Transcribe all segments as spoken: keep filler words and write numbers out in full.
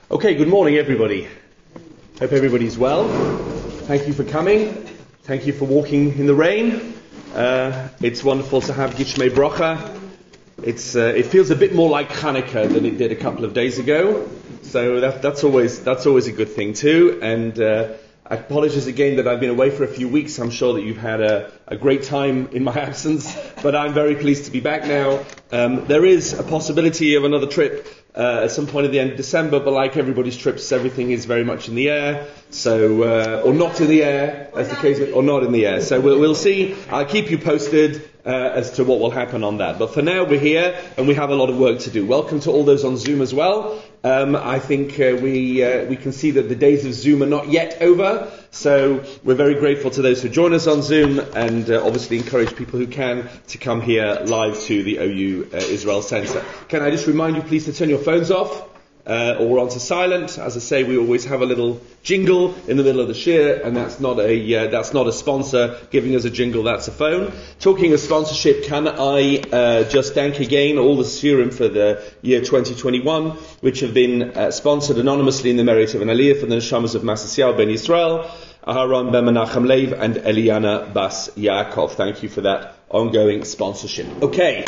Okay, good morning everybody. Hope everybody's well. Thank you for coming. Thank you for walking in the rain. Uh, it's wonderful to have Gishmei Brocha. It's uh, it feels a bit more like Hanukkah than it did a couple of days ago. So that, that's always that's always a good thing too. And uh, I apologize again that I've been away for a few weeks. I'm sure that you've had a, a great time in my absence, but I'm very pleased to be back now. Um, there is a possibility of another trip Uh, at some point at the end of December, but like everybody's trips, everything is very much in the air, so uh, or not in the air, as the case, or not in the air. So we'll, we'll see. I'll keep you posted uh, as to what will happen on that. But for now, we're here and we have a lot of work to do. Welcome to all those on Zoom as well. Um, I think uh, we uh, we can see that the days of Zoom are not yet over. So we're very grateful to those who join us on Zoom, and uh, obviously encourage people who can to come here live to the O U uh, Israel Centre. Can I just remind you, please, to turn your phones off uh, or onto silent. As I say, we always have a little jingle in the middle of the shir, and that's not a uh, that's not a sponsor giving us a jingle. That's a phone. Talking of sponsorship, can I uh, just thank again all the shirim for the year twenty twenty-one, which have been uh, sponsored anonymously in the merit of an aliyah for the neshamas of Masasiel ben Yisrael, Aharon ben Menachem Lev, and Eliana Bas Yaakov. Thank you for that ongoing sponsorship. Okay,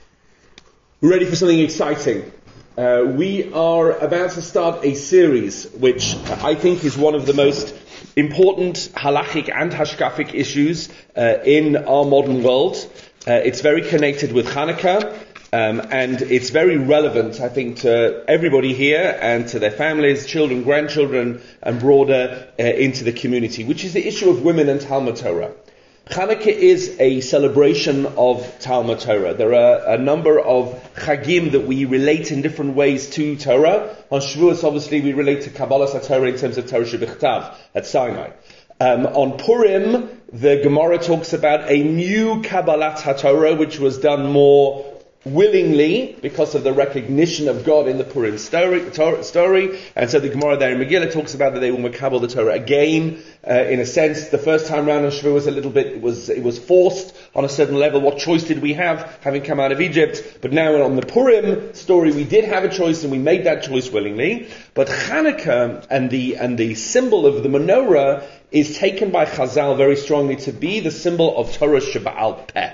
we're ready for something exciting. Uh, we are about to start a series which I think is one of the most important halachic and hashkafic issues uh, in our modern world. Uh, it's very connected with Hanukkah. Um, and it's very relevant, I think, to everybody here and to their families, children, grandchildren, and broader uh, into the community, which is the issue of women and Talmud Torah. Hanukkah is a celebration of Talmud Torah. There are a number of chagim that we relate in different ways to Torah. On Shavuos, obviously, we relate to Kabbalah Torah in terms of Torah Shebichtav at Sinai. Um, on Purim, the Gemara talks about a new Kabbalat HaTorah, which was done more willingly because of the recognition of God in the Purim story, story. And so the Gemara there in Megillah talks about that they will makabel the Torah again. Uh, in a sense, the first time round on Shavuos was a little bit, it was, it was forced on a certain level. What choice did we have, having come out of Egypt? But now on the Purim story, we did have a choice and we made that choice willingly. But Hanukkah and the, and the symbol of the menorah is taken by Chazal very strongly to be the symbol of Torah Sheba'al Peh.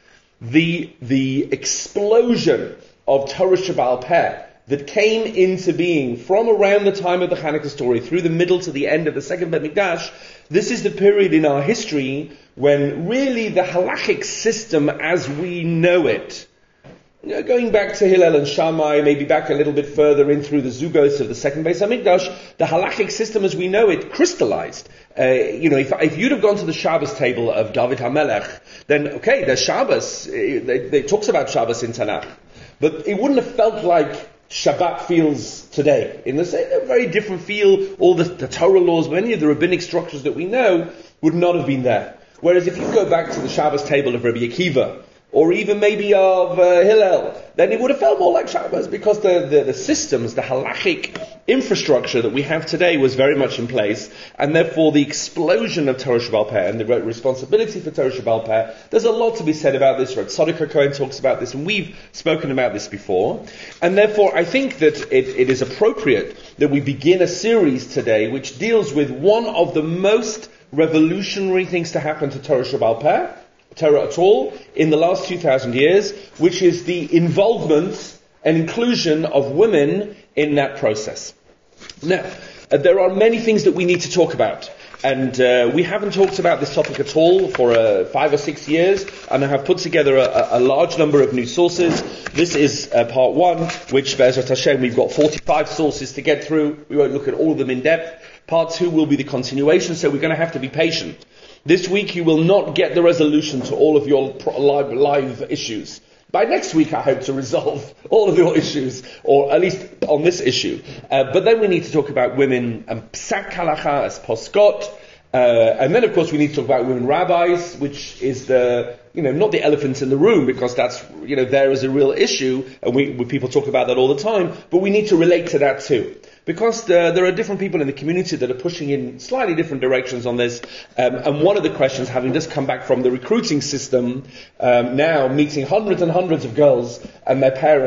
The, the explosion of Torah Sheba'al Peh that came into being from around the time of the Hanukkah story through the middle to the end of the second Beit Mikdash, this is the period in our history when really the halachic system as we know it, you know, going back to Hillel and Shammai, maybe back a little bit further in through the Zugos of the second Beis Hamikdash, the halachic system as we know it crystallized. Uh, you know, if, if you'd have gone to the Shabbos table of David HaMelech, then okay, there's Shabbos, it talks about Shabbos in Tanakh, but it wouldn't have felt like Shabbat feels today. In the same, a very different feel, all the, the Torah laws, many of the rabbinic structures that we know would not have been there. Whereas if you go back to the Shabbos table of Rabbi Akiva, or even maybe of uh, Hillel, then it would have felt more like Shabbos because the, the, the systems, the halachic infrastructure that we have today was very much in place, and therefore the explosion of Torah Sheba'al Peh and the responsibility for Torah Sheba'al Peh, there's a lot to be said about this. Rav Tzadok HaKohen talks about this, and we've spoken about this before, and therefore I think that it, it is appropriate that we begin a series today which deals with one of the most revolutionary things to happen to Torah Sheba'al Peh, Torah at all, in the last two thousand years, which is the involvement and inclusion of women in that process. Now, uh, there are many things that we need to talk about, and uh, we haven't talked about this topic at all for uh, five or six years, and I have put together a, a large number of new sources. This is uh, part one, which, Be'ezrat Hashem, we've got forty-five sources to get through. We won't look at all of them in depth. Part two will be the continuation, so we're going to have to be patient. This week you will not get the resolution to all of your live, live issues. By next week I hope to resolve all of your issues, or at least on this issue. Uh, but then we need to talk about women and psak halacha as poskot. Uh, and then of course we need to talk about women rabbis, which is the, you know, not the elephant in the room, because that's, you know, there is a real issue, and we, we people talk about that all the time, but we need to relate to that too. Because the, there are different people in the community that are pushing in slightly different directions on this. Um, and one of the questions, having just come back from the recruiting system, um, now meeting hundreds and hundreds of girls and their parents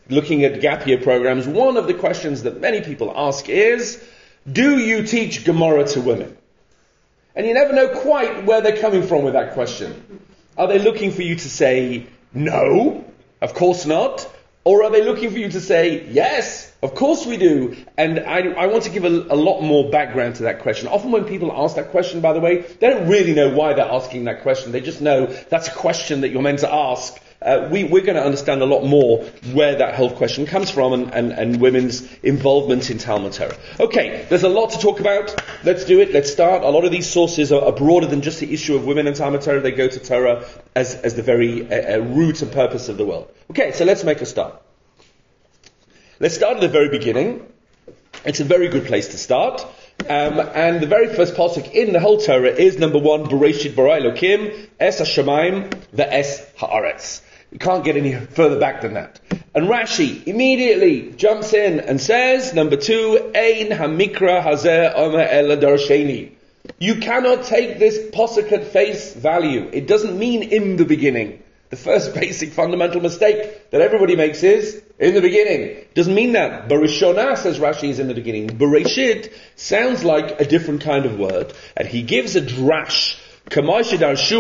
looking at gap year programs, one of the questions that many people ask is, do you teach Gemara to women? And you never know quite where they're coming from with that question. Are they looking for you to say, no, of course not? Or are they looking for you to say, yes, of course we do? And I, I want to give a, a lot more background to that question. Often when people ask that question, by the way, they don't really know why they're asking that question. They just know that's a question that you're meant to ask. Uh, we, we're going to understand a lot more where that whole question comes from and, and, and women's involvement in Talmud Torah. Okay, there's a lot to talk about. Let's do it. Let's start. A lot of these sources are, are broader than just the issue of women in Talmud Torah. They go to Torah as, as the very uh, uh, root and purpose of the world. Okay, so let's make a start. Let's start at the very beginning. It's a very good place to start. Um, and the very first pasuk in the whole Torah is number one, Bereshit bara Elokim, es hashamayim, ve'es haaretz. You can't get any further back than that. And Rashi immediately jumps in and says, number two, Ein hamikra hazeh omer ela darsheni. You cannot take this pasuk at face value. It doesn't mean in the beginning. The first basic fundamental mistake that everybody makes is in the beginning. It doesn't mean that. Barishona, says Rashi, is in the beginning. Bereshit sounds like a different kind of word. And he gives a drash. As they say,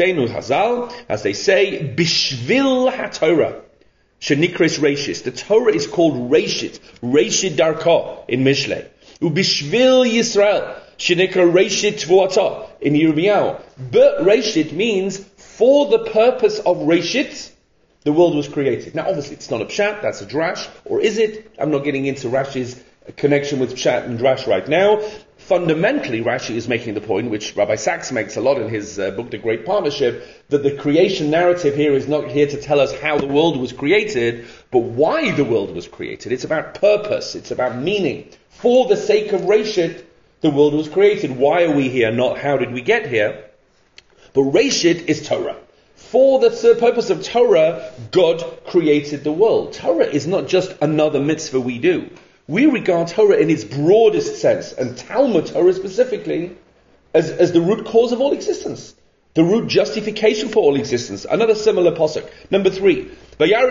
Bishvil HaTorah, Shenikres Reishis. The Torah is called Reishit, Reishit Darko in Mishlei. Ubishvil Yisrael, Shenikra Reishit Tvuata in Yirmiyahu. But Reishit means for the purpose of Reishit, the world was created. Now, obviously, it's not a pshat, that's a drash, or is it? I'm not getting into Rashi's connection with pshat and drash right now. Fundamentally, Rashi is making the point, which Rabbi Sachs makes a lot in his uh, book, The Great Partnership, that the creation narrative here is not here to tell us how the world was created, but why the world was created. It's about purpose. It's about meaning. For the sake of Reshit, the world was created. Why are we here? Not how did we get here? But Reshit is Torah. For the purpose of Torah, God created the world. Torah is not just another mitzvah we do. We regard Torah in its broadest sense, and Talmud Torah specifically, as, as the root cause of all existence. The root justification for all existence. Another similar posuk. Number three. At the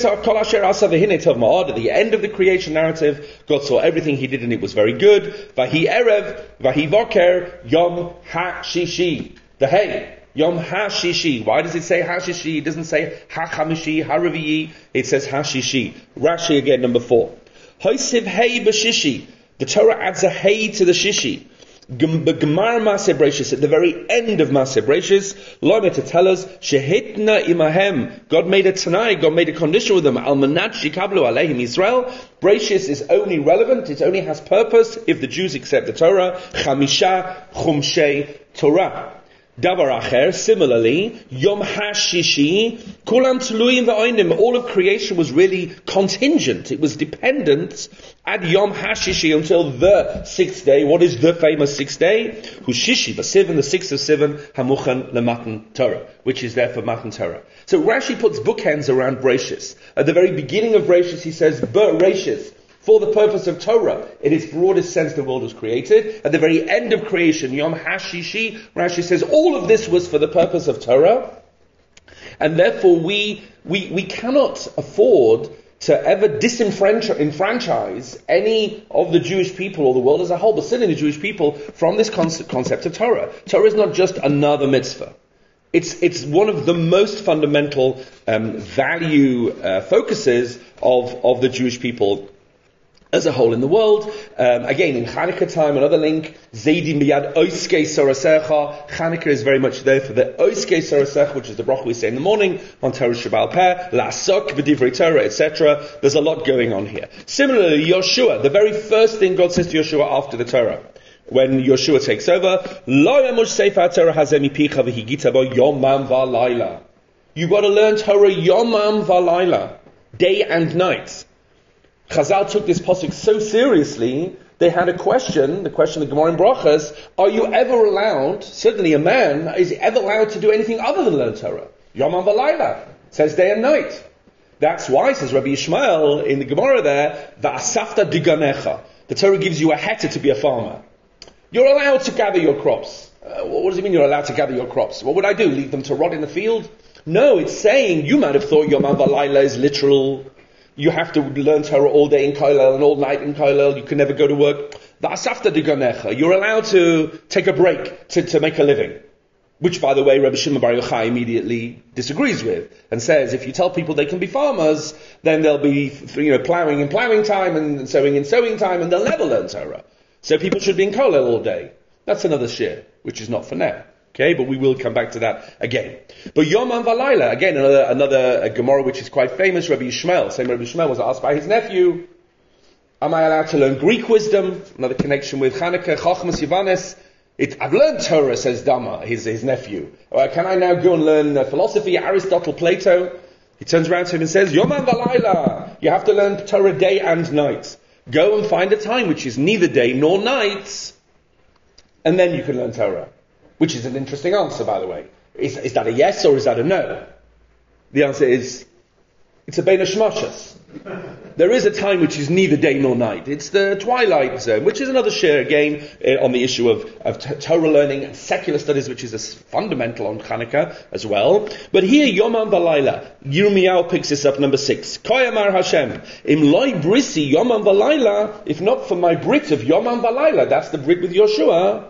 end of the creation narrative, God saw everything He did and it was very good. Vahi erev, vahi voker, yom ha-shishi. The hey. Yom ha-shishi. Why does it say ha-shishi? It doesn't say ha-chamishi, ha-reviyi. It says ha-shishi. Rashi again, number four. Hoisiv hey b'shishi. The Torah adds a hey to the shishi. B'gemar Maaseh Bereishis, at the very end of Maaseh Bereishis, Loime to tell us, Shehitna imahem. God made a tanai, God made a condition with them. Al manat shikablu aleihim Yisrael. Bereishis is only relevant, it only has purpose if the Jews accept the Torah. Chamisha chumshei Torah. Davar acher, similarly, Yom HaShishi, Kulam Tluim V'Oinim, all of creation was really contingent. It was dependent at Yom HaShishi until the sixth day. What is the famous sixth day? Hushishi, B'Sivan, the sixth of Sivan, Hamuchan Lematan Torah, which is there for Matan Torah. So Rashi puts bookends around Bereishis. At the very beginning of Bereishis, he says, Bereishis. For the purpose of Torah, in its broadest sense, the world was created. At the very end of creation, Yom HaShishi, Rashi says, all of this was for the purpose of Torah. And therefore, we, we, we cannot afford to ever disenfranchise any of the Jewish people or the world as a whole, but certainly the Jewish people, from this concept, concept of Torah. Torah is not just another mitzvah. It's, it's one of the most fundamental um, value uh, focuses of, of the Jewish people as a whole in the world. Um, again, in Chanukah time, another link, Zaydim biyad oiskei sorasecha. Chanukah is very much there for the oiskei sorasecha, which is the bracha we say in the morning, on Torah Shabbal Peh, la'asok v'divrei Torah, et cetera. There's a lot going on here. Similarly, Yoshua, the very first thing God says to Yoshua after the Torah, when Yoshua takes over, Lo yamush sefer Torah hazeh mipicha v'higita bo yomam v'layla. You've got to learn Torah yomam v'layla, day and night. Chazal took this pasuk so seriously, they had a question, the question of Gemara in Brachas, are you ever allowed, certainly a man, is he ever allowed to do anything other than learn Torah? Yomam v'layla, says day and night. That's why, says Rabbi Yishmael in the Gemara there, v'asafta diganecha. The Torah gives you a heter to be a farmer. You're allowed to gather your crops. Uh, what does it mean you're allowed to gather your crops? What would I do, leave them to rot in the field? No, it's saying, you might have thought Yomam v'layla is literal. you have to learn Torah all day in Kollel and all night in Kollel, you can never go to work. You're allowed to take a break to, to make a living. Which, by the way, Rabbi Shimon Bar Yochai immediately disagrees with and says if you tell people they can be farmers, then they'll be, you know, plowing in plowing time and sowing in sowing time, and they'll never learn Torah. So people should be in Kollel all day. That's another shir, which is not for now. Okay, but we will come back to that again. But Yom Valayla, again, another another uh, Gemara which is quite famous. Rabbi Yishmael, same Rabbi Yishmael was asked by his nephew, am I allowed to learn Greek wisdom? Another connection with Chanukah, Chachmas Yavanes. It, I've learned Torah, says Dama, his, his nephew. Uh, can I now go and learn uh, philosophy, Aristotle, Plato? He turns around to him and says, Yom Valayla, you have to learn Torah day and night. Go and find a time which is neither day nor night, and then you can learn Torah. Which is an interesting answer, by the way. Is, is that a yes or is that a no? The answer is, it's a bein hashmashas. There is a time which is neither day nor night. It's the twilight zone, which is another share again uh, on the issue of, of t- Torah learning and secular studies, which is a fundamental on Chanukah as well. But here, Yomam Valayla, Yirmiyahu picks this up, number six. Koyamar Hashem, Im loy brisi Yomam Valayla, if not for my Brit of Yomam Valayla, that's the Brit with Yoshua,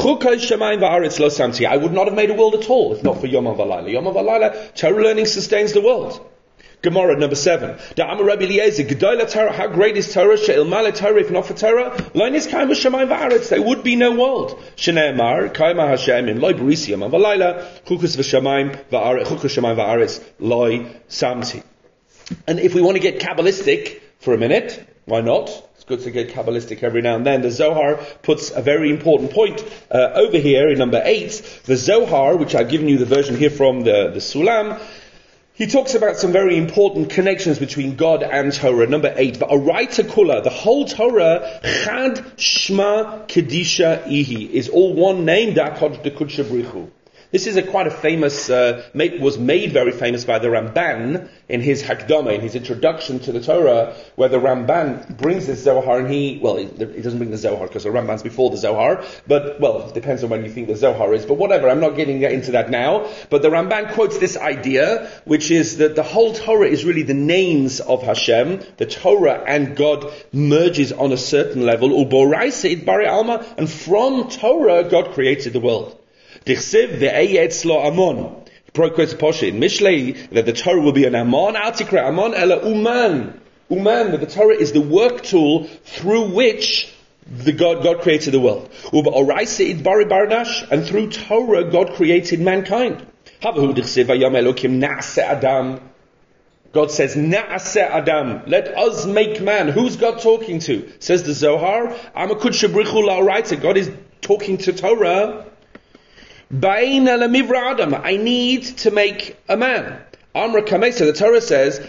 I would not have made a world at all if not for Yom HaValayla. Yom HaValayla, Torah learning sustains the world. Gemara number seven. How great is Torah? If not for Torah, there would be no world. Shneimar, Kaima Hashem, in Loi Barisi Yom HaValayla, Chukas v'Shamayim Chukas Shamayim v'Aretz Loi Samti. And if we want to get Kabbalistic for a minute, why not? Good to get Kabbalistic every now and then. The Zohar puts a very important point uh, over here in number eight. The Zohar, which I've given you the version here from the, the Sulam, he talks about some very important connections between God and Torah. Number eight, V'araita kula, the whole Torah, Chad Shma Kedisha Ihi, is all one name, Da'kod D'Kudsha Brichu. This is a quite a famous, uh, made, was made very famous by the Ramban in his Hakdama, in his introduction to the Torah, where the Ramban brings this Zohar, and he, well, he, he doesn't bring the Zohar because the Ramban's before the Zohar, but, well, it depends on when you think the Zohar is, but whatever, I'm not getting into that now. But the Ramban quotes this idea, which is that the whole Torah is really the names of Hashem. The Torah and God merges on a certain level, Uboraisa it Bari Alma, and from Torah God created the world. Dichsev ve'eyetz lo amon. He quotes Poshe in Mishlei that the Torah will be an amon. Al tikra amon ela uman. Uman, that the Torah is the work tool through which the God, God created the world. Uba oraisa id bari barnash, and through Torah God created mankind. Havahu dichsev vayam elokim na'aseh adam. God says, Na'aseh Adam, let us make man. Who's God talking to? Says the Zohar, Amakud Shabrichu la'oraita. God is talking to Torah. I need to make a man. Amra Kamesa, the Torah says,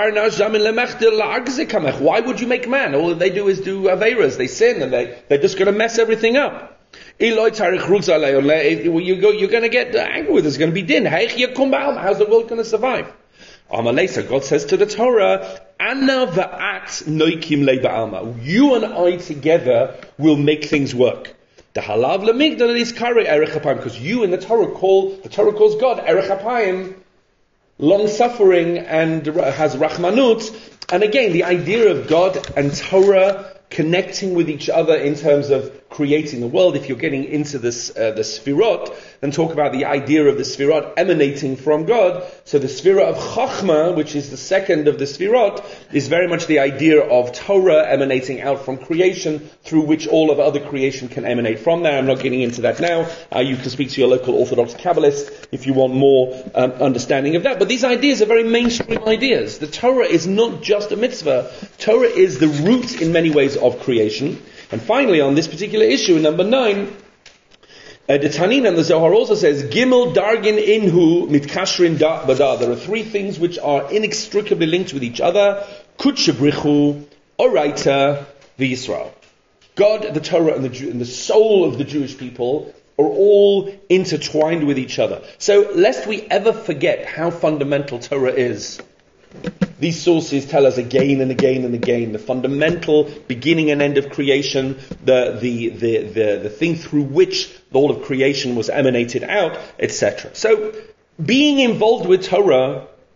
why would you make man? All they do is do Aveiras, they sin, and they, they're just going to mess everything up. You go, you're going to get angry with us, it's going to be din. How's the world going to survive? Amalesa, God says to the Torah, Anna va'at noikim le ba'alma. You and I together will make things work. The halav lemigdal is kare erech apayim, because you in the Torah call, the Torah calls God erech apayim, long suffering, and has rachmanut. And again, the idea of God and Torah connecting with each other in terms of creating the world. If you're getting into this, uh, the Sfirot, then talk about the idea of the Sfirot emanating from God. So the Sfirah of Chachma, which is the second of the Sfirot, is very much the idea of Torah emanating out from creation, through which all of other creation can emanate from there. I'm not getting into that now. Uh, you can speak to your local Orthodox Kabbalist if you want more um, understanding of that. But these ideas are very mainstream ideas. The Torah is not just a mitzvah. Torah is the root in many ways of creation. And finally, on this particular issue, number nine, uh, the Tanin and the Zohar also says, Gimel dargin inhu mitkashrin da bada. There are three things which are inextricably linked with each other. Kutshabrichu, Oraita, v'Yisrael. God, the Torah, and the, Jew, and the soul of the Jewish people are all intertwined with each other. So, lest we ever forget how fundamental Torah is, these sources tell us again and again and again the fundamental beginning and end of creation, the the the the, the thing through which the whole of creation was emanated out, et cetera. So, being involved with Torah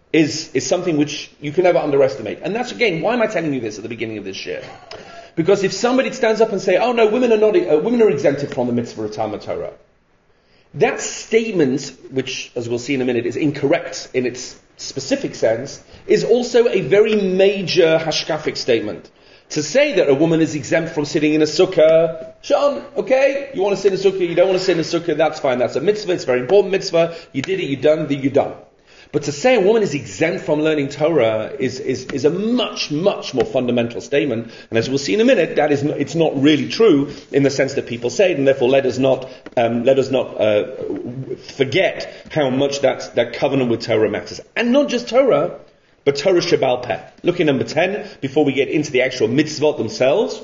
is, is something which you can never underestimate. And that's, again, why am I telling you this at the beginning of this year? Because if somebody stands up and say, oh no, women are not, uh, women are exempted from the mitzvah of Talmud Torah, that statement, which, as we'll see in a minute, is incorrect in its specific sense, is also a very major hashkafic statement. To say that a woman is exempt from sitting in a sukkah, Sean, okay, you want to sit in a sukkah, you don't want to sit in a sukkah, that's fine, that's a mitzvah, it's a very important mitzvah, you did it, you done, you're done. But to say a woman is exempt from learning Torah is, is, is a much, much more fundamental statement. And as we'll see in a minute, that is, it's not really true in the sense that people say it, and therefore let us not, um, let us not, uh, forget how much that, that covenant with Torah matters. And not just Torah, but Torah Sheba'al Peh. Look at number ten, before we get into the actual mitzvot themselves.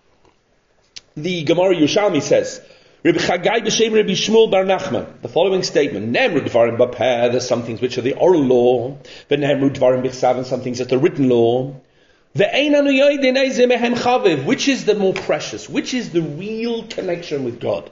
The Gemara Yerushalmi says, Rabbi Chagai b'shem Rabbi Shmuel bar Nachman. The following statement: Nemru dvarim b'peh. There's some things which are the oral law. V'nemru dvarim b'chsav, and some things that are the written law. Ve'einanu yoydin eizeh mehem chaviv. Which is the more precious? Which is the real connection with God?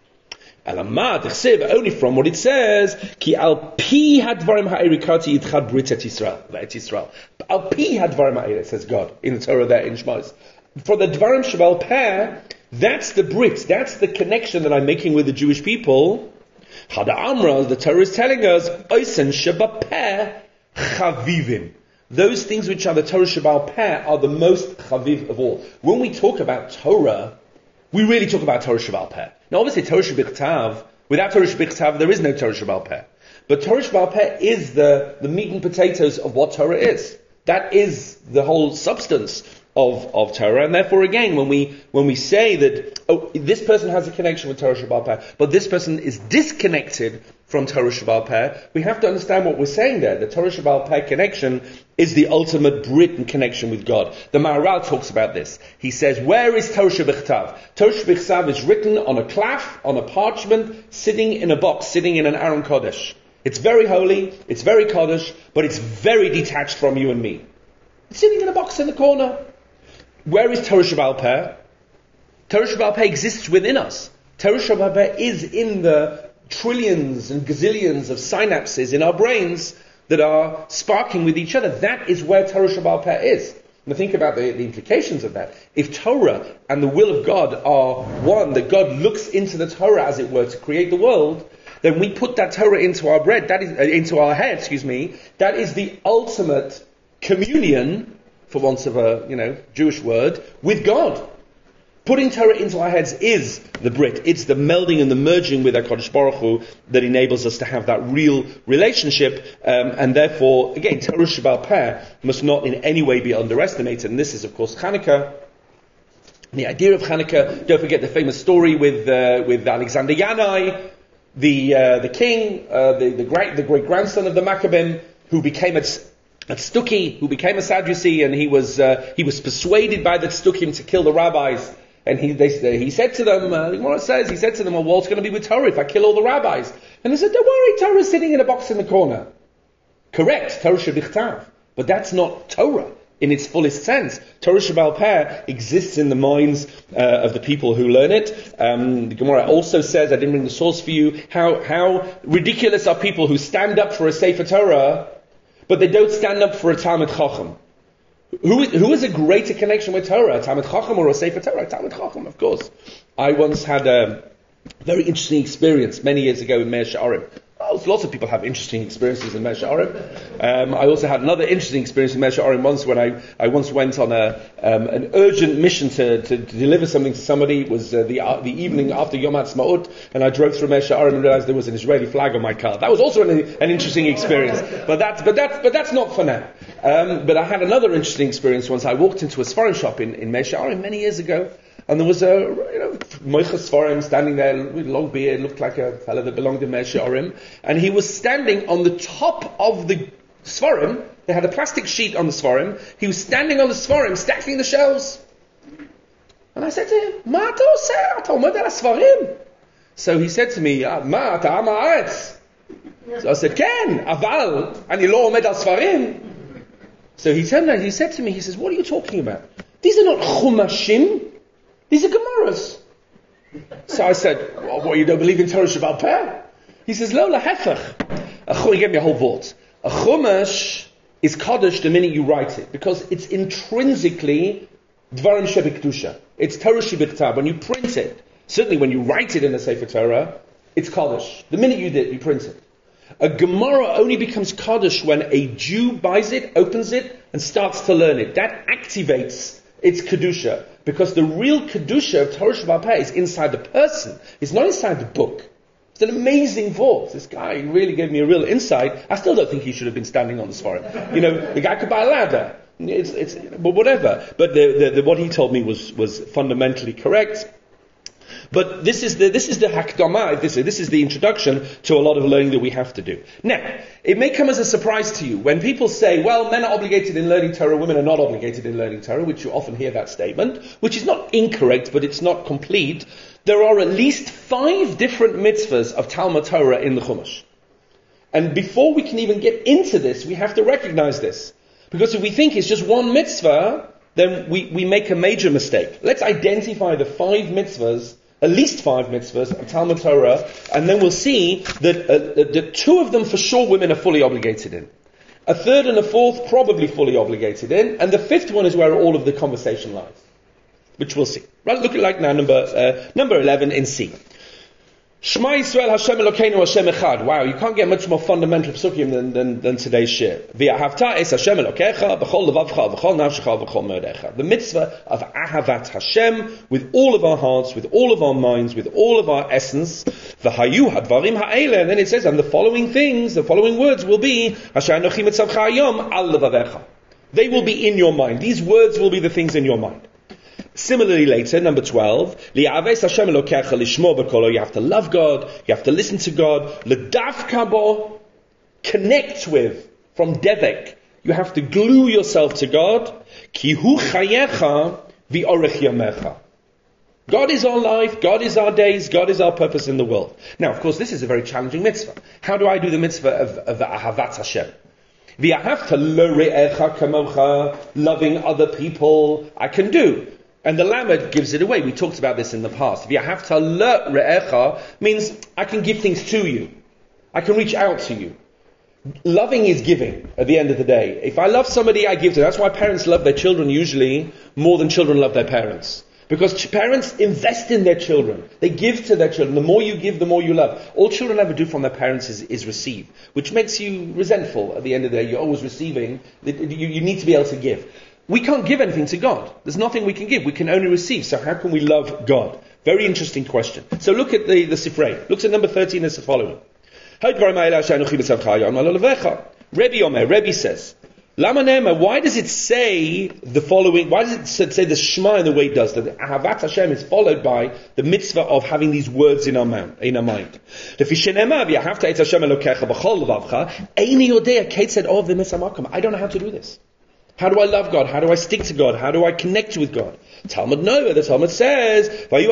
Elamad chsev, only from what it says. Ki al pi hadvarim ha'erikati yitchad brit et Yisrael. Et Yisrael. Al pi hadvarim ha'erik, says God in the Torah there in Shmos. For the dvarim sheba'al peh, that's the Brit, that's the connection that I'm making with the Jewish people. Hada Amra, the Torah is telling us, Oisen Sheba'al Chavivim. Those things which are the Torah Sheba'al Peh are the most chaviv of all. When we talk about Torah, we really talk about Torah Sheba'al Peh. Now obviously Torah Shebichtav, without Torah Shebichtav there is no Torah Sheba'al Peh. But Torah Sheba'al Peh is the, the meat and potatoes of what Torah is. That is the whole substance of, of Torah, and therefore again, when we, when we say that, oh, this person has a connection with Torah Sheba'al Peh, but this person is disconnected from Torah Sheba'al Peh, we have to understand what we're saying there. The Torah Sheba'al Peh connection is the ultimate Brit and connection with God. The Maharal talks about this. He says, where is Torah Shebichtav? Torah Shebichtav is written on a cloth, on a parchment, sitting in a box, sitting in an Aron Kodesh. It's very holy, it's very Kodesh, but it's very detached from you and me. It's sitting in a box in the corner. Where is Torah Sheba'al Peh? Torah Sheba'al Peh exists within us. Torah Sheba'al Peh is in the trillions and gazillions of synapses in our brains that are sparking with each other. That is where Torah Sheba'al Peh is. Now think about the, the implications of that. If Torah and the will of God are one, that God looks into the Torah, as it were, to create the world, then we put that Torah into our bread, that is, uh, into our head, excuse me, that is the ultimate communion, for want of a, you know, Jewish word, with God. Putting Torah into our heads is the Brit. It's the melding and the merging with HaKadosh Baruch Hu that enables us to have that real relationship, um, and therefore, again, Torah Sheba'al Peh must not in any way be underestimated. And this is, of course, Chanukah. The idea of Chanukah, don't forget the famous story with uh, with Alexander Yanai, the uh, the king, uh, the the great the great grandson of the Maccabim, who became a A Tzduki, who became a Sadducee, and he was uh, he was persuaded by the Tzdukim to kill the rabbis. And he they, he said to them, uh, the Gemara says, he said to them, well, what's going to be with Torah if I kill all the rabbis? And they said, don't worry, Torah's sitting in a box in the corner. Correct, Torah Shebichtav. But that's not Torah in its fullest sense. Torah Sheba'al Peh exists in the minds uh, of the people who learn it. Um, the Gemara also says, I didn't bring the source for you, how, how ridiculous are people who stand up for a Sefer Torah, but they don't stand up for a Talmud Chacham. Who is, who is a greater connection with Torah, a Talmud Chacham or a Sefer Torah? A Talmud Chacham, of course. I once had a very interesting experience many years ago in Meir She'arim. Oh, lots of people have interesting experiences in Meir She'arim. Um, I also had another interesting experience in Meir She'arim once when I, I once went on a um, an urgent mission to, to, to deliver something to somebody. It was uh, the uh, the evening after Yom HaTzmaut, and I drove through Meir She'arim and realized there was an Israeli flag on my car. That was also an, an interesting experience, but that's but that's but that's not for now. Um, but I had another interesting experience once. I walked into a Sfarim shop in, in Meir She'arim many years ago. And there was a, you know, Moicha Sfarim standing there with long beard, looked like a fellow that belonged to Meir She'arim. And he was standing on the top of the Sfarim. They had a plastic sheet on the Sfarim. He was standing on the Sfarim, stacking the shelves. And I said to him, Ma ata oseh? Ata omed al Sfarim? So he said to me, Ma ata am haaretz? So I said, Ken, aval, ani lo omed al Sfarim. So he turned around, he said to me, he says, what are you talking about? These are not chumashim. These are Gemaras. So I said, well, what, you don't believe in Torah Sheba'al Peh? He says, Lo, lahefach. He gave me a whole vault. A chumash is Kaddish the minute you write it, because it's intrinsically Dvarim Shebekdusha. It's Torah Shebektav. When you print it, certainly when you write it in a Sefer Torah, it's Kaddish. The minute you did, you print it. A Gemara only becomes Kaddish when a Jew buys it, opens it, and starts to learn it. That activates its Kedusha, because the real Kedusha of Torah Sheba'al Peh is inside the person. It's not inside the book. It's an amazing thought. This guy really gave me a real insight. I still don't think he should have been standing on the Sfarim. You know, the guy could buy a ladder. It's, it's, but whatever. But the, the, the, what he told me was, was fundamentally correct. But this is the this is the hakdama, this is, this is the introduction to a lot of learning that we have to do. Now, it may come as a surprise to you when people say, well, men are obligated in learning Torah, women are not obligated in learning Torah, which you often hear that statement, which is not incorrect, but it's not complete. There are at least five different mitzvahs of Talmud Torah in the Chumash. And before we can even get into this, we have to recognize this. Because if we think it's just one mitzvah, then we, we make a major mistake. Let's identify the five mitzvahs, at least five mitzvahs of Talmud Torah, and then we'll see that, uh, that two of them for sure women are fully obligated in. A third and a fourth probably fully obligated in, and the fifth one is where all of the conversation lies, which we'll see. Right, look at like now number uh, number eleven in C. Shema Yisrael Hashem Elokeinu Hashem Echad. Wow, you can't get much more fundamental psukim than, than, than today's shir. V'ahavta es Hashem Elokecha b'chol levavcha v'chol nafshecha v'chol modecha. The mitzvah of ahavat Hashem with all of our hearts, with all of our minds, with all of our essence. V'hayu hadvarim ha'ele. And then it says, and the following things, the following words will be, Asher anochi mitzavcha hayom al levavecha. They will be in your mind. These words will be the things in your mind. Similarly later, number twelve, you have to love God, you have to listen to God, l'davka bo, connect with, from devek, you have to glue yourself to God, ki hu chayecha v'orech yamecha. God is our life, God is our days, God is our purpose in the world. Now, of course, this is a very challenging mitzvah. How do I do the mitzvah of, of ahavat Hashem? V'ahavta l're'echa kamocha, loving other people, I can do. And the Lamed gives it away. We talked about this in the past. V'ahavta l're'echa means I can give things to you. I can reach out to you. Loving is giving at the end of the day. If I love somebody, I give to them. That's why parents love their children usually more than children love their parents. Because parents invest in their children. They give to their children. The more you give, the more you love. All children ever do from their parents is, is receive, which makes you resentful at the end of the day. You're always receiving. You, you need to be able to give. We can't give anything to God. There's nothing we can give. We can only receive. So how can we love God? Very interesting question. So look at the, the Sifrei. Look at number thirteen as the following. Rebbe Omer, Rebbe says, Lama Nema, why does it say the following, why does it say the Shema in the way it does? That Ahavat Hashem is followed by the mitzvah of having these words in our mind. In our mind. I don't know how to do this. How do I love God? How do I stick to God? How do I connect with God? Talmud Nova, the Talmud says, Tein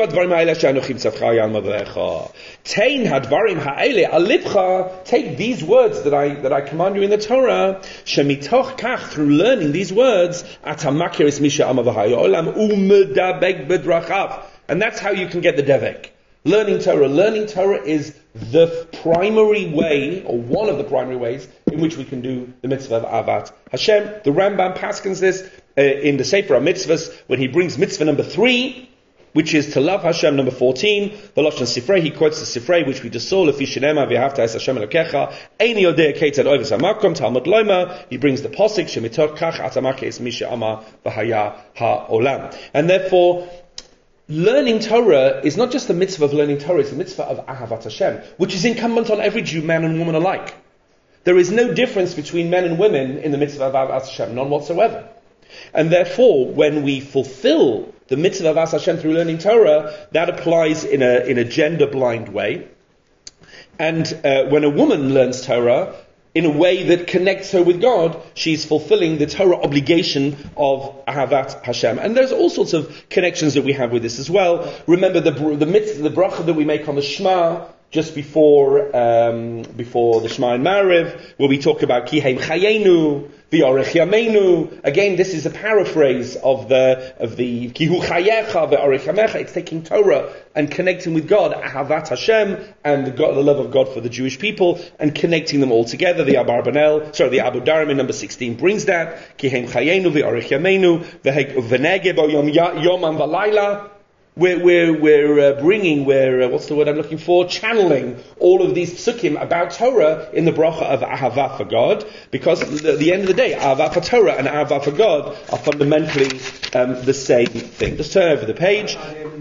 hadvarim ha'ele alibcha, take these words that I that I command you in the Torah, shemitoch kach, through learning these words, atamakir es misha amavahaya olam umedabek bedrachav. And that's how you can get the devek. Learning Torah. Learning Torah is the primary way, or one of the primary ways, in which we can do the mitzvah of Ahavat Hashem. The Rambam paskins this uh, in the Sefer HaMitzvahs, when he brings mitzvah number three, which is to love Hashem, number fourteen. The Lashon Sifrei, he quotes the Sifrei, which we just saw, Lefi shenema v'ahavta es Hashem elokecha, eini yodeh ketzad oivas hamakom, Talmud Loima. He brings the posik, shemitok kach atamake es misha ama v'haya ha'olam. And therefore, learning Torah is not just the mitzvah of learning Torah, it's the mitzvah of Ahavat Hashem, which is incumbent on every Jew, man and woman alike. There is no difference between men and women in the mitzvah of Ahavat Hashem, none whatsoever. And therefore, when we fulfill the mitzvah of Ahavat Hashem through learning Torah, that applies in a in a gender-blind way. And uh, when a woman learns Torah, in a way that connects her with God, she's fulfilling the Torah obligation of Ahavat Hashem. And there's all sorts of connections that we have with this as well. Remember the the mitzvah, the bracha that we make on the Shema, just before um, before the Shema and Ma'ariv, where we talk about Kihem Chayenu, V'Orech Yameinu. Again, this is a paraphrase of the of the Kihu Chayecha V'Orech Yamecha. It's taking Torah and connecting with God, Ahavat Hashem, and the, God, the love of God for the Jewish people, and connecting them all together. The Abarbanel, sorry, the Abu Dharam in number sixteen brings that. Kihem Chayenu V'Orech Yameinu V'Negeb Yom Yom V'Layla. We're, we're, we're uh, bringing, we're, uh, what's the word I'm looking for? Channeling all of these psukim about Torah in the bracha of Ahava for God, because at the, the end of the day, Ahava for Torah and Ahava for God are fundamentally um, the same thing. Just turn over the page.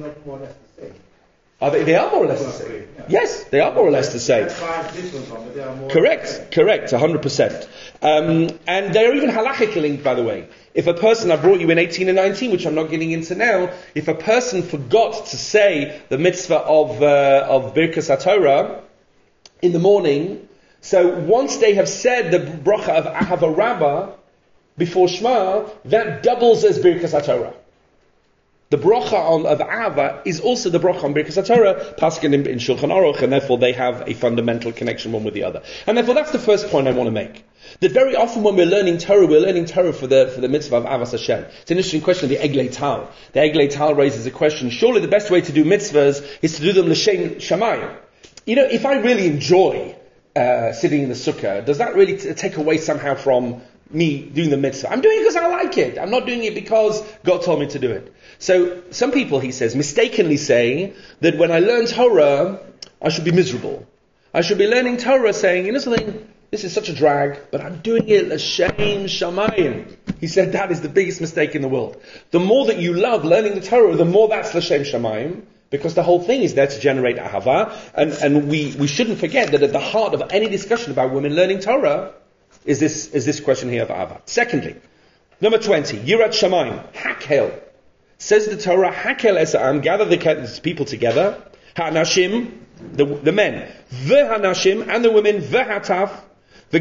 Are they, they are more or less the same. Yes, they are more or less the same. Correct, correct, one hundred percent. Um, and they're even halachically linked, by the way. If a person, I brought you in eighteen and nineteen, which I'm not getting into now, if a person forgot to say the mitzvah of uh, of Birkas HaTorah in the morning, so once they have said the bracha of Ahava Rabbah before Shema, that doubles as Birkas HaTorah. The bracha on, of Ahava is also the bracha on Birkas HaTorah, Paskin in, in Shulchan Aruch, and therefore they have a fundamental connection one with the other. And therefore that's the first point I want to make. That very often when we're learning Torah, we're learning Torah for the for the mitzvah of Avas Hashem. It's an interesting question, the Eglei Tal. The Eglei Tal raises a question, surely the best way to do mitzvahs is to do them l'shem shamayim. You know, if I really enjoy uh, sitting in the sukkah, does that really t- take away somehow from me doing the mitzvah? I'm doing it because I like it. I'm not doing it because God told me to do it. So some people, he says, mistakenly say that when I learn Torah, I should be miserable. I should be learning Torah saying, you know something, this is such a drag, but I'm doing it l'shem shamayim. He said that is the biggest mistake in the world. The more that you love learning the Torah, the more that's l'shem shamayim, because the whole thing is there to generate ahava, and, and we, we shouldn't forget that at the heart of any discussion about women learning Torah is this is this question here of ahava. Secondly, number twenty, Yirat Shamayim, Hakel. Says the Torah, Hakel esa'am, gather the people together, ha'anashim, the, the men, v'hanashim, and the women, v'hataf, so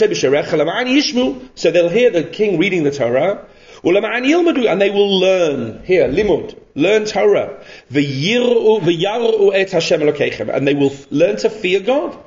they'll hear the king reading the Torah, and they will learn, here, limud, learn Torah, and they will learn to fear God,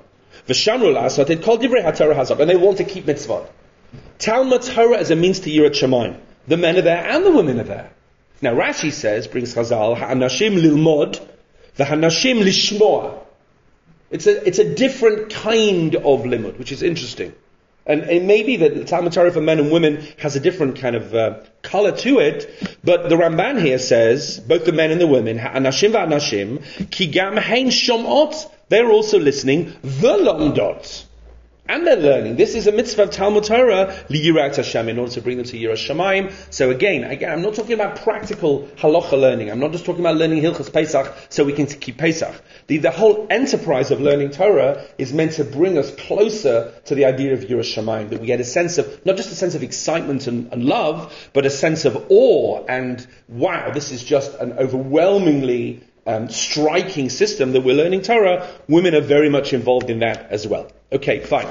and they want to keep mitzvot. Talmud Torah as a means to Yirat Shamayim. The men are there and the women are there. Now Rashi says, brings Chazal, ha'anashim lilmod, v'hanashim lishmoa. It's a, it's a different kind of limud, which is interesting. And it may be that the Talmud Torah for men and women has a different kind of uh, color to it, but the Ramban here says, both the men and the women, anashim v'anashim, ki gam hein shomot, they're also listening, v'lomdot. And they're learning. This is a mitzvah of Talmud Torah, liyirat Hashem, in order to bring them to Yiras Shamayim. So again, again, I'm not talking about practical halacha learning. I'm not just talking about learning Hilchas Pesach so we can keep Pesach. The, the whole enterprise of learning Torah is meant to bring us closer to the idea of Yiras Shamayim, that we get a sense of, not just a sense of excitement and, and love, but a sense of awe and, wow, this is just an overwhelmingly um, striking system that we're learning Torah. Women are very much involved in that as well. Okay, fine.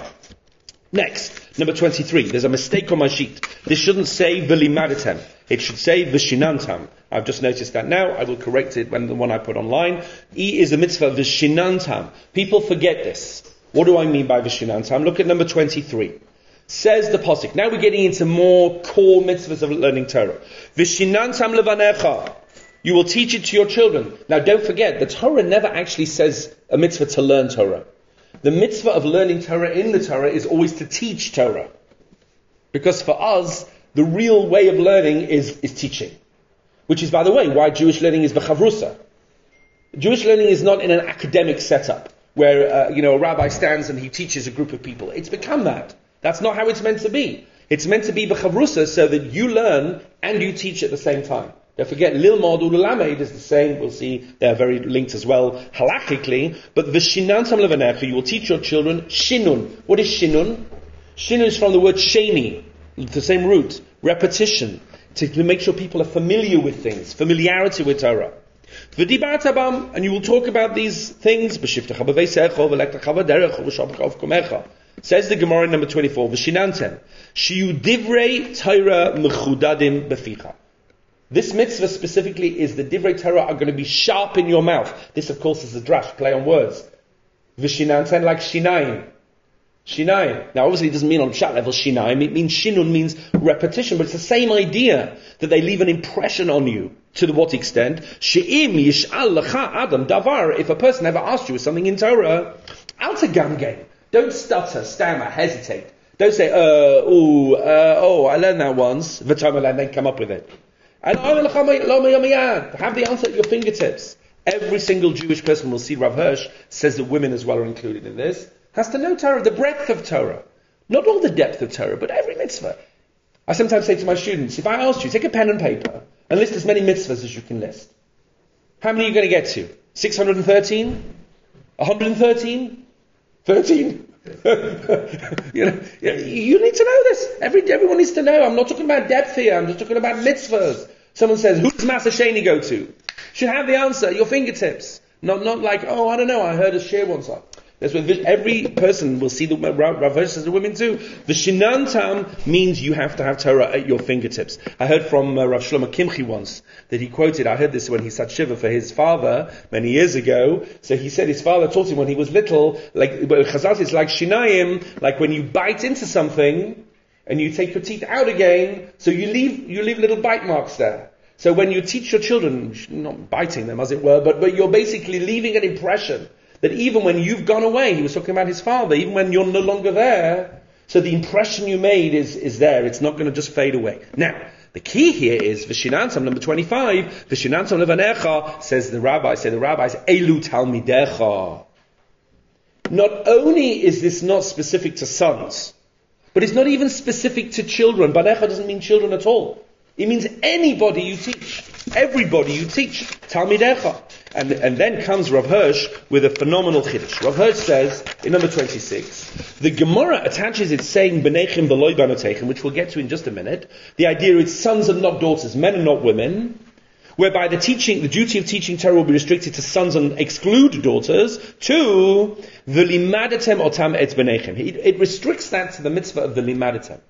Next, number twenty-three. There's a mistake on my sheet. This shouldn't say v'limadatem. It should say v'shinantam. I've just noticed that now. I will correct it when the one I put online. E is a mitzvah v'shinantam. People forget this. What do I mean by v'shinantam? Look at number twenty-three. Says the posuk. Now we're getting into more core mitzvahs of learning Torah. V'shinantam levanecha. You will teach it to your children. Now don't forget, the Torah never actually says a mitzvah to learn Torah. The mitzvah of learning Torah in the Torah is always to teach Torah. Because for us, the real way of learning is, is teaching. Which is, by the way, why Jewish learning is b'chavrusa. Jewish learning is not in an academic setup, where, uh, you know, a rabbi stands and he teaches a group of people. It's become that. That's not how it's meant to be. It's meant to be b'chavrusa so that you learn and you teach at the same time. Don't forget, lilmod ululamed is the same. We'll see they are very linked as well halachically. But v'shinantam levanecha, you will teach your children shinun. What is shinun? Shinun is from the word sheni, the same root, repetition, to make sure people are familiar with things, familiarity with Torah. V'dibatabam, and you will talk about these things. B'shivtecha b'veisecha v'lektecha v'derecha v'shabcha v'komecha. Says the Gemara in number twenty-four. V'shinantem shiyu divrei Torah mechudadim b'ficha. This mitzvah specifically is the divrei Torah are going to be sharp in your mouth. This, of course, is a drash, play on words. V'shinantam, like shinayim. Shinayim. Now obviously it doesn't mean on pshat level shinayim, it means shinun means repetition, but it's the same idea, that they leave an impression on you. To the what extent? She'im yish'al lecha adam davar, if a person ever asked you something in Torah, al tegamgem. Don't stutter, stammer, hesitate. Don't say, uh, ooh, uh, oh, I learned that once, v'tomer, and then come up with it. And have the answer at your fingertips. Every single Jewish person will see Rav Hirsch says that women as well are included in this. Has to know Torah, the breadth of Torah. Not all the depth of Torah, but every mitzvah. I sometimes say to my students, if I asked you, take a pen and paper and list as many mitzvahs as you can list. How many are you going to get to? six hundred thirteen? one hundred thirteen? thirteen? you know, you need to know this. Every, everyone needs to know. I'm not talking about depth here. I'm just talking about mitzvahs. Someone says, who does Maser Sheni go to? Should have the answer at your fingertips. Not, not like, oh, I don't know, I heard a share once. That's what every person will see. The Rav Hirsch says the women too. The shinantam means you have to have Torah at your fingertips. I heard from uh, Rav Shlomo Kimchi once that he quoted. I heard this when he sat shiva for his father many years ago. So he said his father taught him when he was little. Like Chazal, it's like shinayim, like when you bite into something and you take your teeth out again. So you leave you leave little bite marks there. So when you teach your children, not biting them as it were, but but you're basically leaving an impression. That even when you've gone away, he was talking about his father, even when you're no longer there, so the impression you made is, is there. It's not going to just fade away. Now, the key here is, V'shinantam, number twenty-five, V'shinantam levanecha, says the rabbi, say the rabbis, Elu talmidecha. Not only is this not specific to sons, but it's not even specific to children. Banecha doesn't mean children at all. It means anybody you teach. Everybody you teach. Talmidecha. And, and then comes Rav Hirsch with a phenomenal chiddush. Rav Hirsch says, in number twenty-six, the Gemara attaches its saying, B'nechem v'loi banotechem, which we'll get to in just a minute. The idea is sons and not daughters, men and not women, whereby the teaching, the duty of teaching Torah will be restricted to sons and exclude daughters, to v'limadatem otam et b'nechem. It, it restricts that to the mitzvah of the limadatem.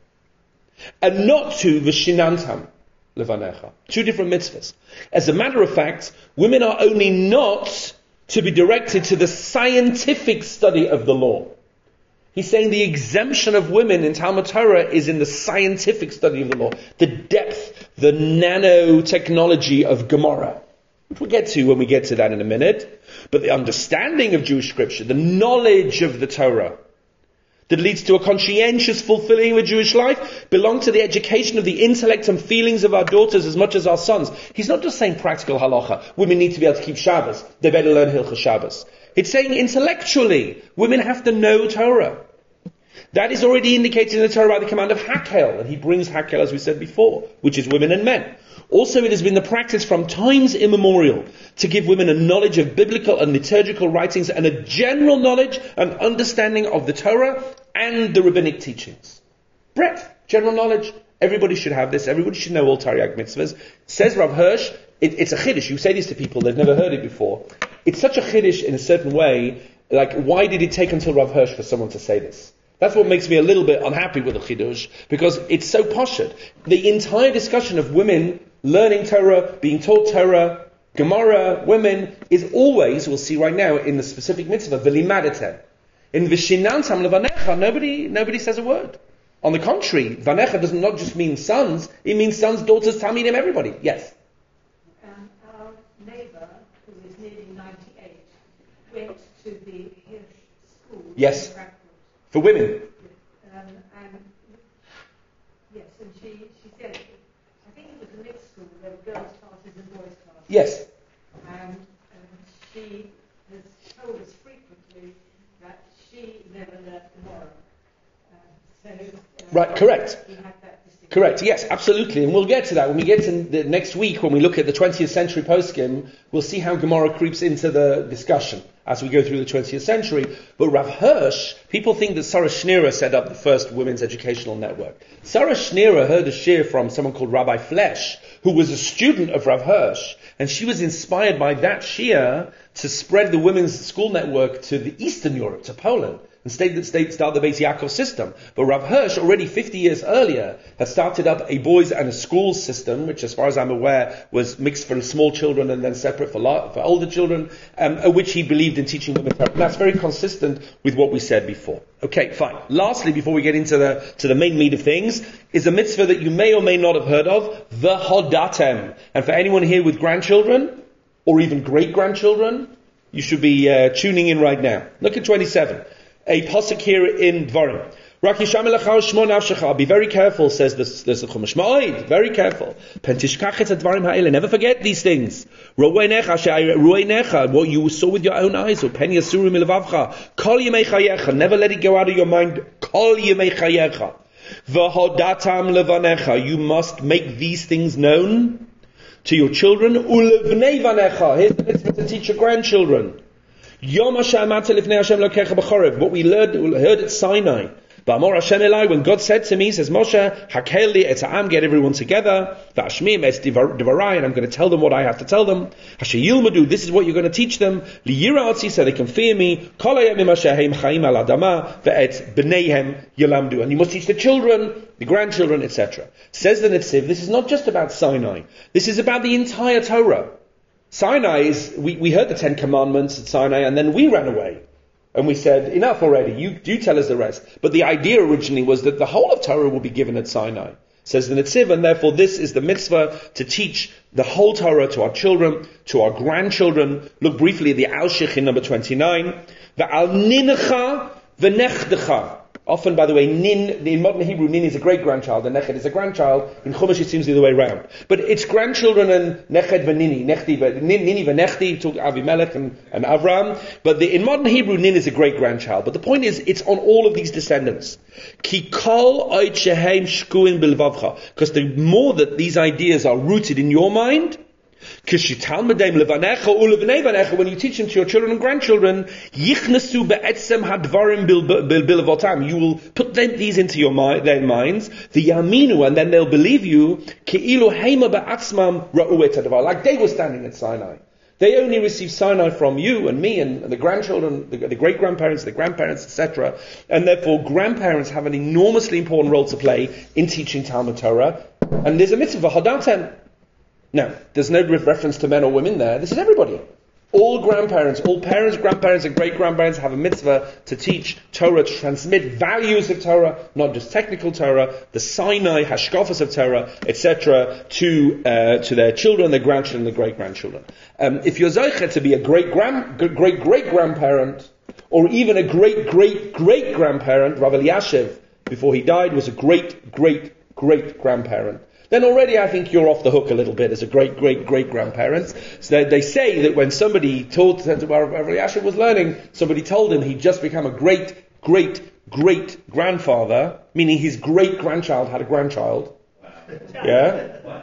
And not to v'shinantam. Levanecha. Two different mitzvahs. As a matter of fact, women are only not to be directed to the scientific study of the law. He's saying the exemption of women in Talmud Torah is in the scientific study of the law. The depth, the nanotechnology of Gemara. Which we'll get to when we get to that in a minute. But the understanding of Jewish scripture, the knowledge of the Torah, that leads to a conscientious fulfilling of a Jewish life, belong to the education of the intellect and feelings of our daughters as much as our sons. He's not just saying practical halacha. Women need to be able to keep Shabbos. They better learn Hilchos Shabbos. It's saying intellectually, women have to know Torah. That is already indicated in the Torah by the command of Hakel, and he brings Hakel, as we said before, which is women and men. Also, it has been the practice from times immemorial to give women a knowledge of biblical and liturgical writings and a general knowledge and understanding of the Torah and the rabbinic teachings. Breadth, general knowledge. Everybody should have this. Everybody should know all Tariag mitzvahs. Says Rav Hirsch, it, it's a chiddush. You say this to people, they've never heard it before. It's such a chiddush in a certain way. Like, why did it take until Rav Hirsch for someone to say this? That's what makes me a little bit unhappy with the chiddush, because it's so poshut. The entire discussion of women learning Torah, being taught Torah, Gemara, women, is always, we'll see right now, in the specific mitzvah, v'limadatem. In v'shinantam levanecha, nobody, nobody says a word. On the contrary, vanecha does not just mean sons, it means sons, daughters, talmidim, everybody. Yes? Um, our neighbour, who is nearly ninety-eight, went to the Hirsch school. Yes. For women. Um, and yes, and she, she said, I think it was a mixed school, there were girls' classes and boys' classes. Yes. And um, she has told us frequently that she never learned Gemara. Um, so, uh, right, correct. He had that distinction. Correct, yes, absolutely. And we'll get to that. When we get to the next week, when we look at the twentieth century poskim, we'll see how Gemara creeps into the discussion as we go through the twentieth century. But Rav Hirsch, people think that Sarah Schneer set up the first women's educational network. Sarah Schneer heard a shir from someone called Rabbi Flesch, who was a student of Rav Hirsch, and she was inspired by that shir to spread the women's school network to the Eastern Europe, to Poland. and start, start the Beis Yaakov system. But Rav Hirsch, already fifty years earlier, had started up a boys and a schools system, which as far as I'm aware was mixed for small children and then separate for, for older children, um, which he believed in teaching women. And that's very consistent with what we said before. Okay, fine. Lastly, before we get into the to the main meat of things, is a mitzvah that you may or may not have heard of, v'hodatem. And for anyone here with grandchildren, or even great-grandchildren, you should be uh, tuning in right now. Look at twenty-seven. A pasuk here in Dvarim. Be very careful, says the Chumash. Ma'od, very careful. Never forget these things. What you saw with your own eyes. Never let it go out of your mind. You must make these things known to your children. Here's the mitzvah to teach your grandchildren. What we learned, heard at Sinai. When God said to me, he says, Moshe, hakel li et ha'am, get everyone together, v'ashmim es divarai, and I'm going to tell them what I have to tell them. Hashe yilmadu, this is what you're going to teach them. Li yiratzi, so they can fear me. Kol hayamim ashehem chaim al adama, ve'et b'neihem yilamdu. And you must teach the children, the grandchildren, et cetera. Says the Netziv, this is not just about Sinai. This is about the entire Torah. Sinai is, we, we heard the Ten Commandments at Sinai, and then we ran away. And we said, enough already, you, you tell us the rest. But the idea originally was that the whole of Torah will be given at Sinai. Says the Netziv, and therefore this is the mitzvah to teach the whole Torah to our children, to our grandchildren. Look briefly at the Alshich in number twenty-nine. Ve'al nincha v'nechdecha. Often, by the way, nin, in modern Hebrew, nin is a great-grandchild, and neched is a grandchild. In Chumash, it seems the other way around. But it's grandchildren and neched v'nini, nechti, nini v'nechti, took Avimelech and, and Avram. But the, in modern Hebrew, nin is a great-grandchild. But the point is, it's on all of these descendants. Ki kol oit shehem shkuin bilvavcha. Because the more that these ideas are rooted in your mind, when you teach them to your children and grandchildren, you will put them, these into your mind, their minds, the yaminu, and then they'll believe you, like they were standing at Sinai. They only received Sinai from you and me and the grandchildren, the, the great-grandparents, the grandparents, et cetera. And therefore, grandparents have an enormously important role to play in teaching Talmud Torah. And there's a mitzvah, hodatem. Now, there's no reference to men or women there. This is everybody. All grandparents, all parents, grandparents, and great-grandparents have a mitzvah to teach Torah, to transmit values of Torah, not just technical Torah, the Sinai, hashkafas of Torah, et cetera, to uh, to their children, their grandchildren, their great-grandchildren. Um, if you're zocher to be a great-grand, great-great-grandparent, or even a great-great-great-grandparent, Rav Elyashiv, before he died, was a great-great-great-grandparent, then already I think you're off the hook a little bit as a great, great, great grandparents. So they, they say that when somebody told, where Rav Elyashiv was learning, somebody told him he'd just become a great, great, great grandfather, meaning his great grandchild had a grandchild. Yeah?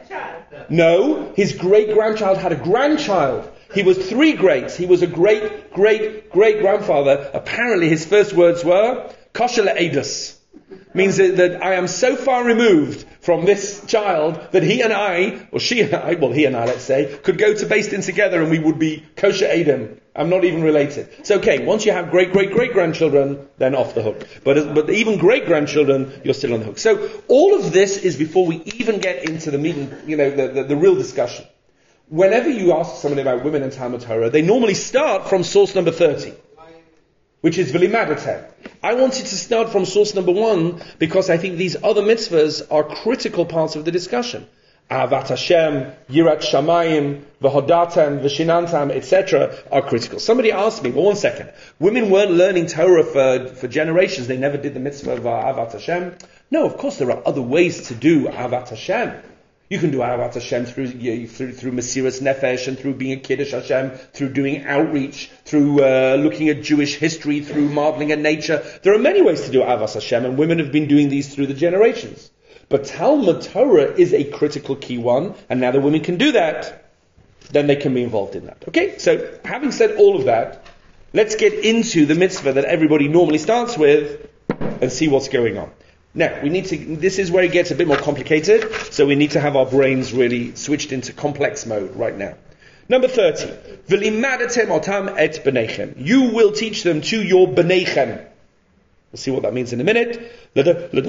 No, his great grandchild had a grandchild. He was three greats. He was a great, great, great grandfather. Apparently his first words were, Kosher le'edus. Means that, that I am so far removed from this child that he and I, or she and I, well he and I let's say, could go to Beis Din together and we would be kosher Edom. I'm not even related. It's okay, once you have great, great, great grandchildren, then off the hook. But but even great grandchildren, you're still on the hook. So all of this is before we even get into the meeting, you know, the, the, the real discussion. Whenever you ask somebody about women and Talmud Torah, they normally start from source number thirty, which is V'limadatem. I wanted to start from source number one because I think these other mitzvahs are critical parts of the discussion. Ahavat Hashem, Yirat Shamayim, V'hodatem, V'shinantam, et cetera are critical. Somebody asked me, well, one second, women weren't learning Torah for, for generations, they never did the mitzvah of Ahavat Hashem. No, of course there are other ways to do Ahavat Hashem. You can do Ahavat Hashem through, you, through, through Mesiras Nefesh and through being a Kiddush Hashem, through doing outreach, through uh, looking at Jewish history, through marveling at nature. There are many ways to do Ahavat Hashem, and women have been doing these through the generations. But Talmud Torah is a critical key one, and now that women can do that, then they can be involved in that. Okay, so having said all of that, let's get into the mitzvah that everybody normally starts with and see what's going on. Now, we need to, this is where it gets a bit more complicated, so we need to have our brains really switched into complex mode right now. Number thirty. V'limadatem otam et b'neichem. You will teach them to your b'neichem. We'll see what that means in a minute. This,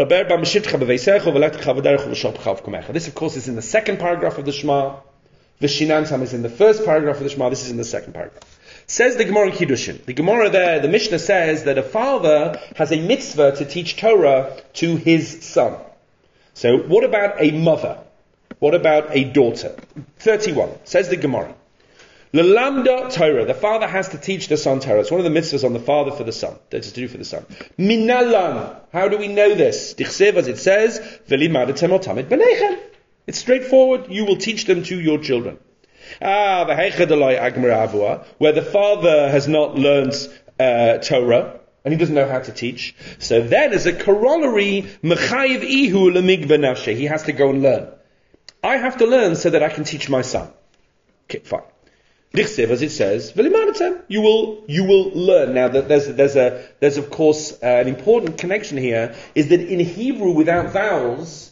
of course, is in the second paragraph of the Shema. V'shinantam is in the first paragraph of the Shema. This is in the second paragraph. Says the Gemara in Kiddushin. The Gemara there, the Mishnah says that a father has a mitzvah to teach Torah to his son. So what about a mother? What about a daughter? thirty-one. Says the Gemara. L'lamda Torah. The father has to teach the son Torah. It's one of the mitzvahs on the father for the son. That is to do for the son. Minalan. How do we know this? Dichsev, as it says, v'limadatem otam et b'neichem. It's straightforward. You will teach them to your children. Ah, v'heichadalai agmar avua, where the father has not learned uh, Torah, and he doesn't know how to teach. So then, as a corollary, mechayiv ihu lemigva nafshe. He has to go and learn. I have to learn so that I can teach my son. Okay, fine. Dichsev, as it says, v'limadatem, you will you will learn. Now, that there's there's a there's of course uh, an important connection here is that in Hebrew without vowels,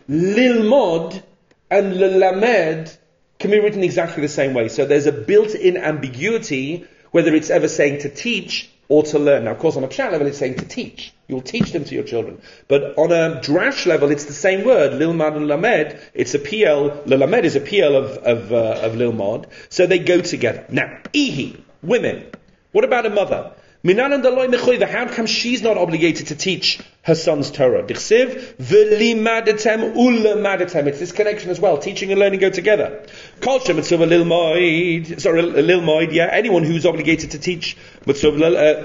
lilmod and lelamed can be written exactly the same way. So there's a built-in ambiguity whether it's ever saying to teach or to learn. Now, of course, on a pshat level, it's saying to teach. You'll teach them to your children. But on a drash level, it's the same word. Lilmad and lamed, it's a P L. Lelamed is a P L of of, uh, of lilmad. So they go together. Now, ihi, women. What about a mother? Minan and Daloi Mechoiva, how come she's not obligated to teach her son's Torah? Dichsiv, v'limadatem u'lemadatem. It's this connection as well. Teaching and learning go together. Kol she'mitzvah lilmoid, sorry, lilmoid, yeah. Anyone who's obligated to teach mitzvah,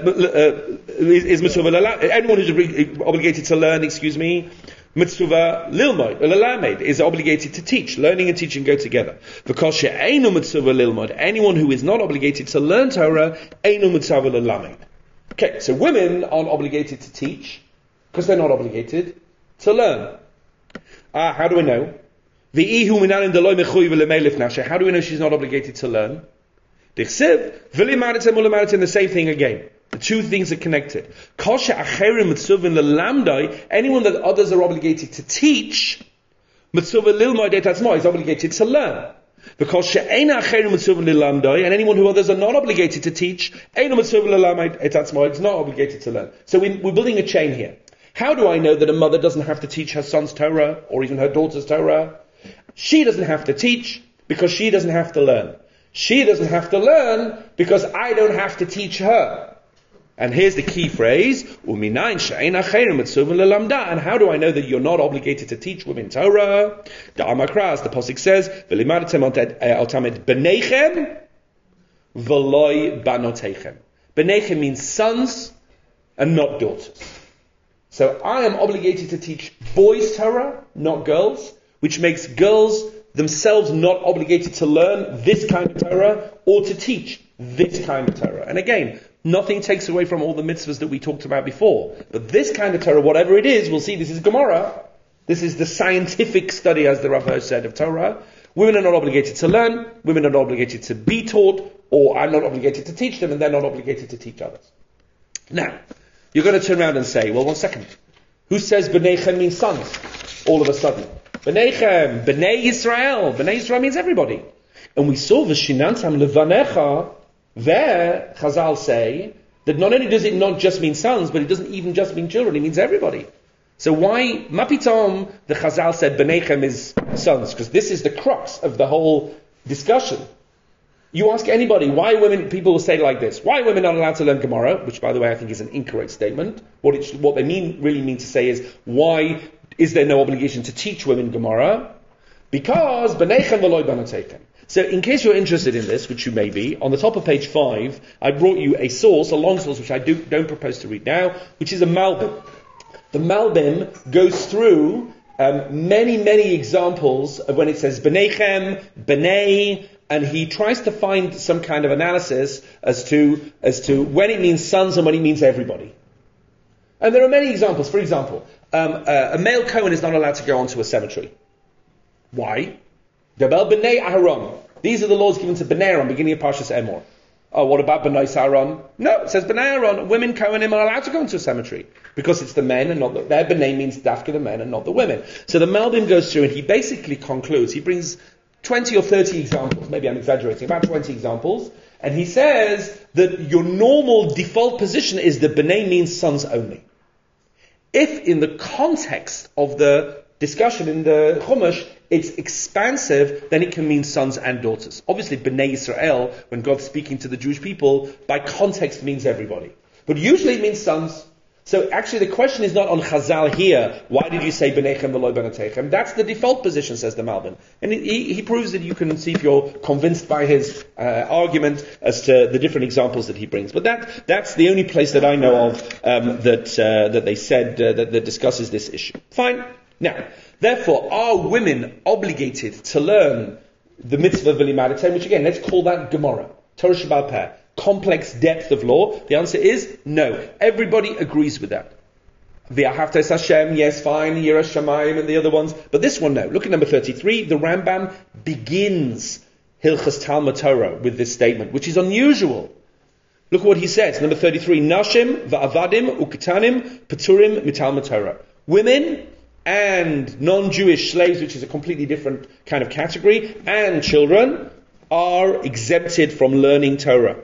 uh, is mitzvah, anyone who's obligated to learn, excuse me, mitzvah lilmoid, lelamed, is obligated to teach. Learning and teaching go together. Because she'einu mitzvah lilmoid, anyone who is not obligated to learn Torah, einu mitzvah lelamed. Okay, so women aren't obligated to teach because they're not obligated to learn. Ah, how do we know? How do we know she's not obligated to learn? The same thing again. The two things are connected. Anyone that others are obligated to teach, is obligated to learn. Because and anyone who others are not obligated to teach, is not obligated to learn. So we, we're building a chain here. How do I know that a mother doesn't have to teach her son's Torah or even her daughter's Torah? She doesn't have to teach because she doesn't have to learn. She doesn't have to learn because I don't have to teach her. And here's the key phrase, and how do I know that you're not obligated to teach women Torah? The Amakras, the Pasuk says, Benechem means sons and not daughters. So I am obligated to teach boys Torah, not girls, which makes girls themselves not obligated to learn this kind of Torah or to teach this kind of Torah. And again, nothing takes away from all the mitzvahs that we talked about before. But this kind of Torah, whatever it is, we'll see this is Gemara. This is the scientific study, as the Rav said, of Torah. Women are not obligated to learn. Women are not obligated to be taught. Or I'm not obligated to teach them, and they're not obligated to teach others. Now, you're going to turn around and say, well, one second. Who says B'neichem means sons? All of a sudden. B'neichem, B'nei Yisrael. B'nei Yisrael means everybody. And we saw V'shinantam levanecha. There, Chazal say that not only does it not just mean sons, but it doesn't even just mean children, it means everybody. So why, Mapitom, the Chazal said B'neichem is sons? Because this is the crux of the whole discussion. You ask anybody, why women, people will say like this, why are women not allowed to learn Gemara? Which, by the way, I think is an incorrect statement. What it, what they mean, really mean to say is, why is there no obligation to teach women Gemara? Because B'neichem v'loi banotechem. So in case you're interested in this, which you may be, on the top of page five, I brought you a source, a long source, which I do, don't propose to read now, which is a Malbim. The Malbim goes through um, many, many examples of when it says B'neichem, B'nei, and he tries to find some kind of analysis as to as to when it means sons and when it means everybody. And there are many examples. For example, um, uh, a male Kohen is not allowed to go onto a cemetery. Why? Dabel B'nei Aharon. These are the laws given to B'nei Aharon, beginning of Parshas Emor. Oh, what about B'nai Aharon? No, it says B'nai Aharon. Women Kohanim are allowed to go into a cemetery because it's the men and not the. Their B'nai means Dafka the men and not the women. So the Malbim goes through and he basically concludes. He brings twenty or thirty examples, maybe I'm exaggerating, about twenty examples, and he says that your normal default position is that B'nai means sons only. If in the context of the discussion in the Chumash, it's expansive, then it can mean sons and daughters. Obviously, B'nai Yisrael, when God's speaking to the Jewish people, by context means everybody. But usually it means sons. So actually the question is not on Chazal here, why did you say B'neichem v'lo B'notechem? That's the default position, says the Malbim. And he, he proves that you can see if you're convinced by his uh, argument as to the different examples that he brings. But that that's the only place that I know of um, that uh, that they said uh, that, that discusses this issue. Fine. Now, therefore, are women obligated to learn the mitzvah v'limadatem, which again, let's call that Gemara, Torah Sheba'al Peh, complex depth of law? The answer is no. Everybody agrees with that. V'ahavta es Hashem, yes, fine, Yiras Shamayim and the other ones, but this one no. Look at number thirty-three. The Rambam begins Hilchas Talmud Torah with this statement, which is unusual. Look at what he says. Number thirty-three. Nashim va'avadim uketanim peturim mitalmud Torah. Women and non-Jewish slaves, which is a completely different kind of category, and children are exempted from learning Torah.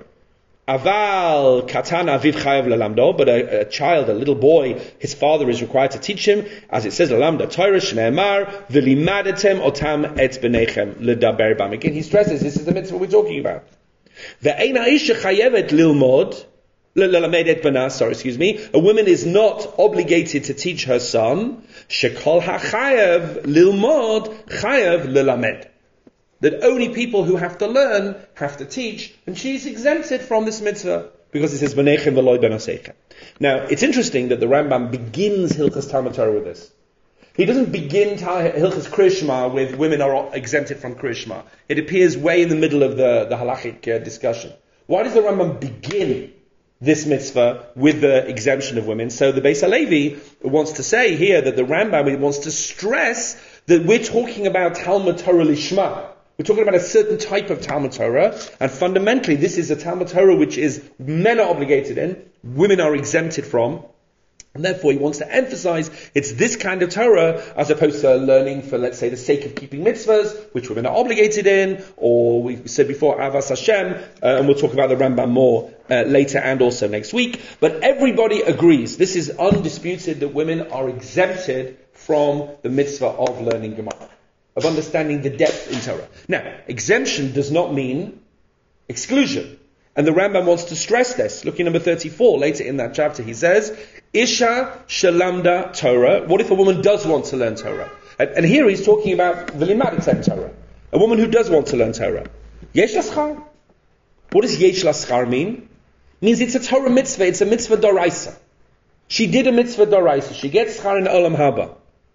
Aval katana aviv chayav lelamdo, but a, a child, a little boy, his father is required to teach him, as it says, lelamdo Torah shneimar v'limadetem otam et b'neichem ledaber bam. Again, he stresses this is the mitzvah we're talking about. Ve'ein ha'isha chayevet lilmod Sorry, excuse me. A woman is not obligated to teach her son. Shekol hachayev lilmod chayev lilamed. That only people who have to learn have to teach, and she's exempted from this mitzvah because it says B'neichem v'lo b'nosechem. Now, it's interesting that the Rambam begins Hilchas Talmud Torah with this. He doesn't begin Hilchas Kriyas with women are exempted from Kriyas. It appears way in the middle of the, the halachic uh, discussion. Why does the Rambam begin this mitzvah with the exemption of women? So the Beis HaLevi wants to say here that the Rambam wants to stress that we're talking about Talmud Torah Lishma. We're talking about a certain type of Talmud Torah, and fundamentally this is a Talmud Torah which is men are obligated in, women are exempted from, and therefore he wants to emphasize it's this kind of Torah as opposed to learning for, let's say, the sake of keeping mitzvahs, which women are obligated in, or we said before, Avas Hashem, uh, and we'll talk about the Rambam more uh, later and also next week. But everybody agrees, this is undisputed, that women are exempted from the mitzvah of learning Gemara, of understanding the depth in Torah. Now, exemption does not mean exclusion. And the Rambam wants to stress this. Look at number thirty-four, later in that chapter, he says, Isha shalamda Torah. What if a woman does want to learn Torah? And, and here he's talking about v'limadatem Torah. A woman who does want to learn Torah. Yesh laschar. What does yesh laschar mean? It means it's a Torah mitzvah, it's a mitzvah doraisa. She did a mitzvah doraisa. She gets schar in olam haba.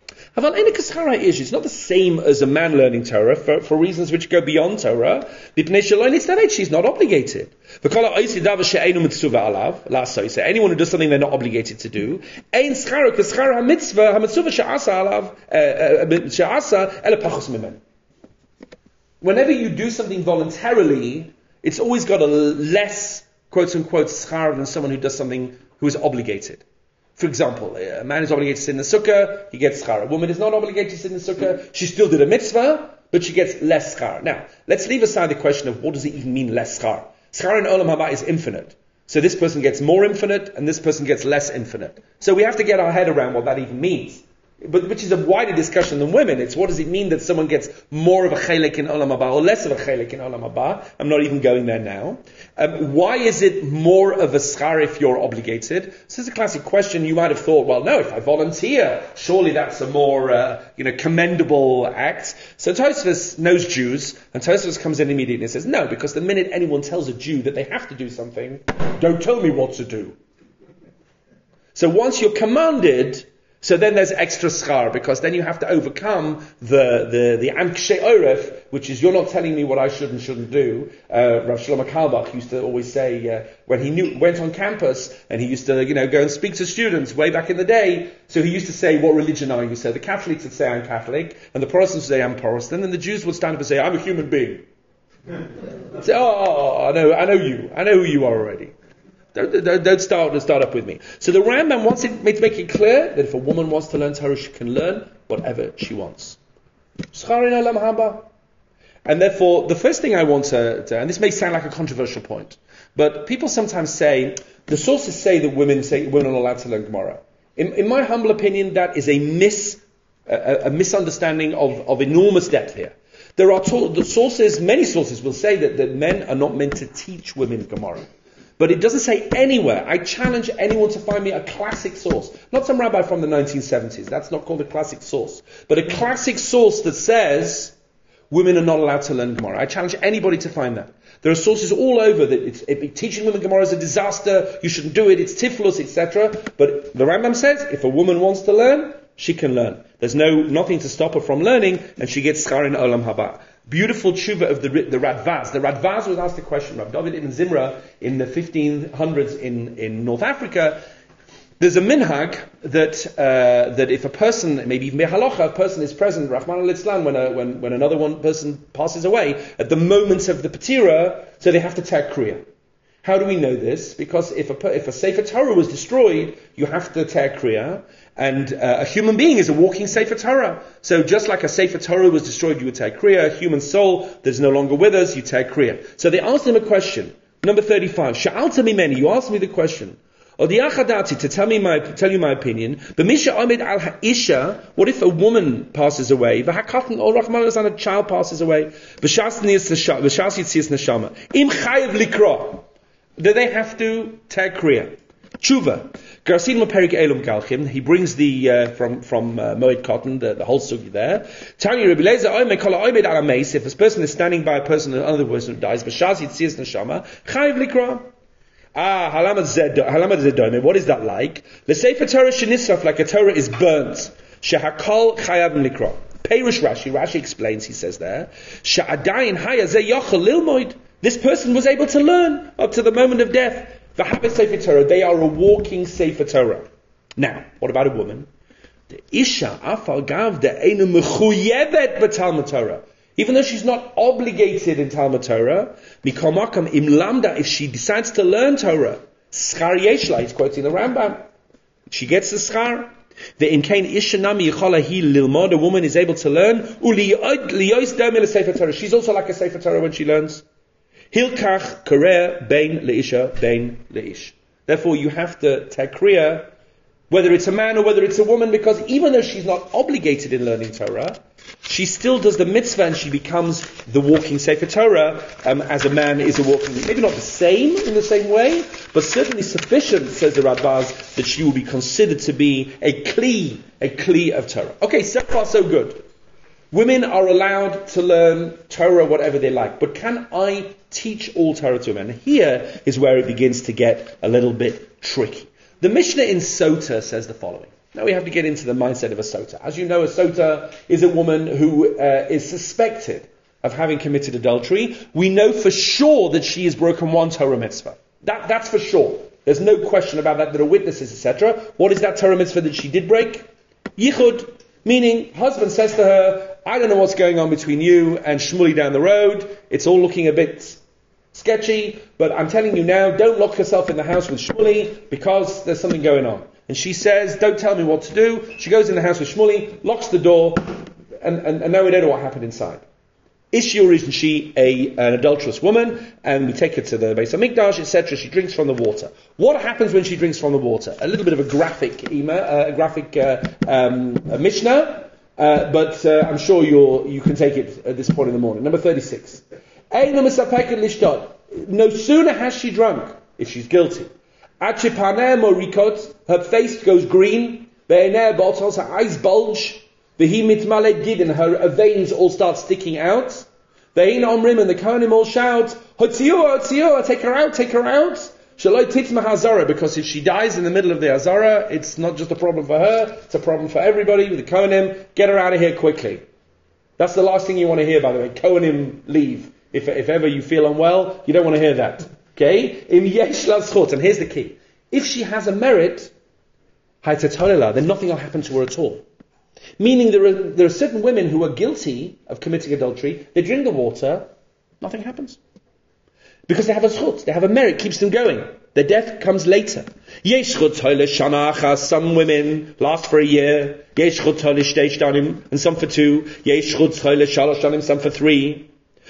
It's not the same as a man learning Torah for, for reasons which go beyond Torah. She's not obligated. Anyone who does something they're not obligated to do, whenever you do something voluntarily, it's always got a less, quote unquote, schar than someone who does something who is obligated. For example, a man is obligated to sit in the sukkah, he gets schar. A woman is not obligated to sit in the sukkah, she still did a mitzvah, but she gets less schar. Now, let's leave aside the question of what does it even mean less schar. Schar in Olam Haba is infinite. So this person gets more infinite, and this person gets less infinite. So we have to get our head around what that even means. But which is a wider discussion than women. It's what does it mean that someone gets more of a chelek in Olam Haba or less of a chelek in Olam Haba? I'm not even going there now. Um, why is it more of a schar if you're obligated? This is a classic question. You might have thought, well, no, if I volunteer, surely that's a more, uh, you know, commendable act. So Tosfos knows Jews, and Tosfos comes in immediately and says, no, because the minute anyone tells a Jew that they have to do something, don't tell me what to do. So once you're commanded, so then there's extra schar, because then you have to overcome the the the amkshe oref, which is you're not telling me what I should and shouldn't do. Uh, Rav Shlomo Carlebach used to always say uh, when he knew, went on campus and he used to you know go and speak to students way back in the day. So he used to say, "What religion are you?" So the Catholics would say, "I'm Catholic," and the Protestants would say, "I'm Protestant," and the Jews would stand up and say, "I'm a human being." Say, oh, oh, oh, I know, I know you, I know who you are already. Don't, don't, don't start don't start up with me. So the Rambam wants it, to make it clear that if a woman wants to learn Torah, she can learn whatever she wants. Schar in Olam Haba. And therefore, the first thing I want to, to, and this may sound like a controversial point, but people sometimes say, the sources say that women say women are not allowed to learn Gemara. In, in my humble opinion, that is a mis, a, a misunderstanding of, of enormous depth here. There are to, the sources, many sources will say that, that men are not meant to teach women Gemara. But it doesn't say anywhere. I challenge anyone to find me a classic source. Not some rabbi from the nineteen seventies. That's not called a classic source. But a classic source that says women are not allowed to learn Gemara. I challenge anybody to find that. There are sources all over that it's, it, teaching women Gemara is a disaster. You shouldn't do it. It's tiflus, et cetera. But the Rambam says if a woman wants to learn, she can learn. There's no nothing to stop her from learning, and she gets schar in olam haba. Beautiful tshuva of the the Radvaz. The Radvaz was asked a question. Rav David ibn Zimra in the fifteen hundreds in, in North Africa. There's a minhag that uh, that if a person, maybe even halacha, a person is present, Rahman al-Islam, when a, when when another one person passes away at the moment of the patira, so they have to take kriya. How do we know this? Because if a if a Sefer Torah was destroyed, you have to take kriya. And uh, a human being is a walking Sefer Torah. So just like a Sefer Torah was destroyed, you would take kriya. A human soul that's no longer with us, you take kriya. So they asked him a question. Number thirty-five. Sha'alta mimeni. You asked me the question. Odiyachadati, to tell me my tell you my opinion. B'misha amid al ha'isha. What if a woman passes away? V'hakatan or Rahman and a child passes away. B'shas yitzias neshama. Im chayev likra. Do they have to take kriya? Tshuva. Garsin Perik Elum Galchim. He brings the uh, from from uh, Moed Cotton, the, the whole sugi there. Tanya Rabbi Lezer Oime Kol Oimed Al Ameis. If this person is standing by a person, another person who dies, B'shas Yitzias Neshama Chayiv Likra. Ah, Halamad Zedome. What is that like? The Sefer Torah shenisraf, like a Torah is burnt. Shehakol Chayav Likra. Perush Rashi. Rashi explains. He says there. Sha'adayin Haya Ze Yochel Lilmoid. This person was able to learn up to the moment of death. V'habet Sefer Torah, they are a walking Sefer Torah. Now, what about a woman? The Isha afal gav de einu mechuyevet b'Talmud Torah. Even though she's not obligated in Talmud Torah, mikol makam im lamda, if she decides to learn Torah, schar yesh la, he's quoting the Rambam, she gets the schar. The inkain isha nami yichola hi lilmod, a woman is able to learn. Uli liyois domil Sefer Torah. She's also like a Sefer Torah when she learns. Hilkach karer bein leisha bein leish. Therefore, you have to take kriya, whether it's a man or whether it's a woman, because even though she's not obligated in learning Torah, she still does the mitzvah and she becomes the walking Sefer Torah, um, as a man is a walking, maybe not the same in the same way, but certainly sufficient, says the Radbaz, that she will be considered to be a kli, a kli of Torah. Okay, so far so good. Women are allowed to learn Torah whatever they like, but can I teach all Torah to men? Here is where it begins to get a little bit tricky. The Mishnah in Sota says the following. Now we have to get into the mindset of a Sota. As you know, a Sota is a woman who uh, is suspected of having committed adultery. We know for sure that she has broken one Torah mitzvah. That, that's for sure. There's no question about that. There are witnesses, et cetera. What is that Torah mitzvah that she did break? Yichud. Meaning, husband says to her, I don't know what's going on between you and Shmuley down the road. It's all looking a bit sketchy, but I'm telling you now, don't lock yourself in the house with Shmuley because there's something going on. And she says, don't tell me what to do. She goes in the house with Shmuley, locks the door, and, and, and now we don't know what happened inside. Is she or isn't she a, an adulterous woman? And we take her to the Beis HaMikdash, et cetera. She drinks from the water. What happens when she drinks from the water? A little bit of a graphic email, uh, a graphic uh, um, a Mishnah, uh, but uh, I'm sure you're, you can take it at this point in the morning. Number thirty-six. No sooner has she drunk, if she's guilty, her face goes green, her eyes bulge, her veins all start sticking out. And the Kohanim all shout, take her out, take her out. Because if she dies in the middle of the Azara, it's not just a problem for her, it's a problem for everybody. With the Kohanim, get her out of here quickly. That's the last thing you want to hear, by the way. Kohanim, leave. If, if ever you feel unwell, you don't want to hear that. Okay? And here's the key. If she has a merit, then nothing will happen to her at all. Meaning there are, there are certain women who are guilty of committing adultery, they drink the water, nothing happens. Because they have a zchut, they have a merit, keeps them going. Their death comes later. Some women last for a year, and some for two, some for three.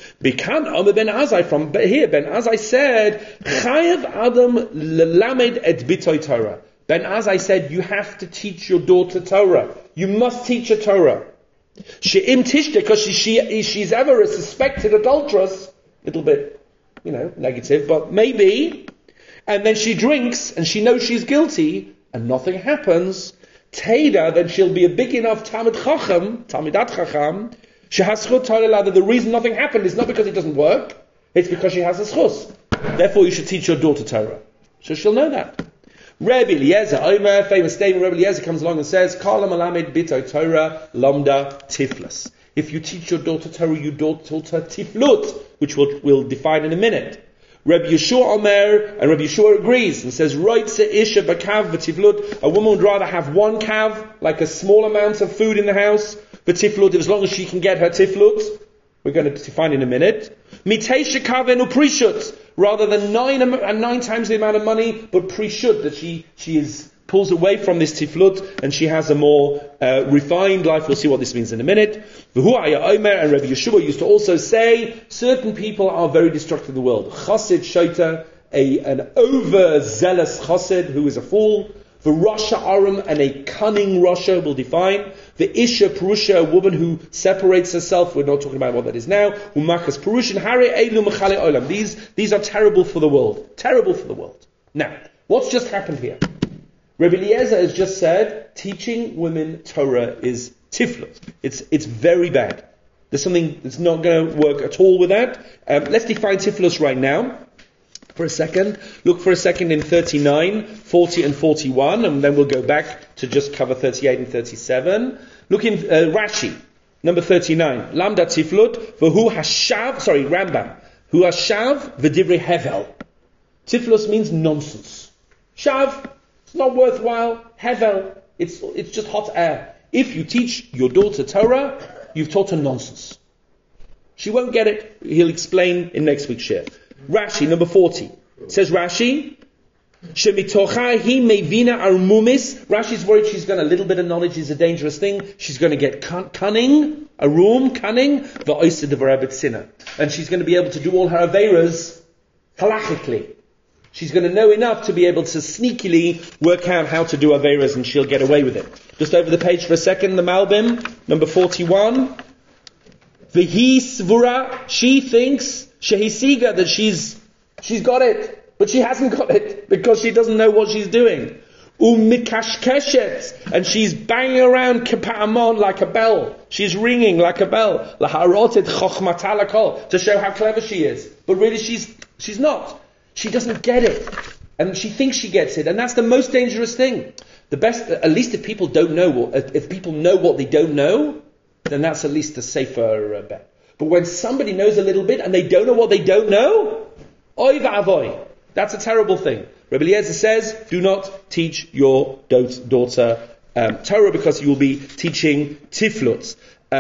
Bikan Omer ben Azai, from here, Ben Azai said, Chayav Adam lelamed et bitoy Torah. Ben Azai said, you have to teach your daughter Torah. You must teach her Torah. She'im tishte, because she, she, she's ever a suspected adulteress, little bit, you know, negative, but maybe, and then she drinks, and she knows she's guilty, and nothing happens, Teda, then she'll be a big enough Talmid Chacham, Talmidat Chacham, she has schut Torah, that the reason nothing happened is not because it doesn't work, it's because she has a schus. Therefore you should teach your daughter Torah. So she'll know that. Rabbi Eliezer, Omer, famous statement, Rabbi Eliezer comes along and says, Kala malamed bito Torah, lambda tiflus. If you teach your daughter Torah, you taught her tiflut, which we'll, we'll define in a minute. Rabbi Yeshua Omer, and Rabbi Yeshua agrees and says, Roitze isha bakav v'tiflut. A woman would rather have one kav, like a small amount of food in the house, v'tiflut, as long as she can get her tiflut. We're going to define in a minute. Mitesha kavenu prishut, rather than nine and nine times the amount of money, but prishut, that she she is pulls away from this tiflut and she has a more uh, refined life. We'll see what this means in a minute. V'huaya Omer, and Rabbi Yeshua used to also say, certain people are very destructive in the world. Chassid Shota, a an overzealous chassid who is a fool. The Rasha Aram, and a cunning Rasha, will define. The Isha Purusha, a woman who separates herself. We're not talking about what that is now. Umakas Purushan Hare Elu Mechale Olam. These these are terrible for the world. Terrible for the world. Now, what's just happened here? Rabbi Eliezer has just said teaching women Torah is tiflut. It's it's very bad. There's something that's not going to work at all with that. Um, let's define tiflus right now. For a second, look for a second in thirty-nine, forty and forty-one, and then we'll go back to just cover thirty-eight and thirty-seven. Look in uh, Rashi, number thirty-nine. Lambda tiflut, v'hu hashav, sorry, Rambam. Hu hashav v'divrei hevel. Tiflus means nonsense. Shav, it's not worthwhile. Hevel, it's, it's just hot air. If you teach your daughter Torah, you've taught her nonsense. She won't get it. He'll explain in next week's share. Rashi, number forty. It says Rashi, Shemitocha hi mevina armumis. Rashi's worried she's going to, a little bit of knowledge is a dangerous thing. She's going to get cun- cunning, arum, cunning, va'osid v'rabit sinner. And she's going to be able to do all her aveiras halachically. She's going to know enough to be able to sneakily work out how to do aveiras, and she'll get away with it. Just over the page for a second, the Malbim, number forty-one. V'hi svura, she thinks, Shehisiga, that she's she's got it, but she hasn't got it because she doesn't know what she's doing. Umikashkeshet, and she's banging around kipa'amon like a bell. She's ringing like a bell. Laharotet chochmata lakol, to show how clever she is. But really, she's she's not. She doesn't get it, and she thinks she gets it, and that's the most dangerous thing. The best, at least if people don't know, if people know what they don't know, then that's at least a safer uh, bet. But when somebody knows a little bit and they don't know what they don't know, oy va'avoy, that's a terrible thing. Rabbi Eliezer says, do not teach your daughter um, Torah, because you will be teaching tiflut.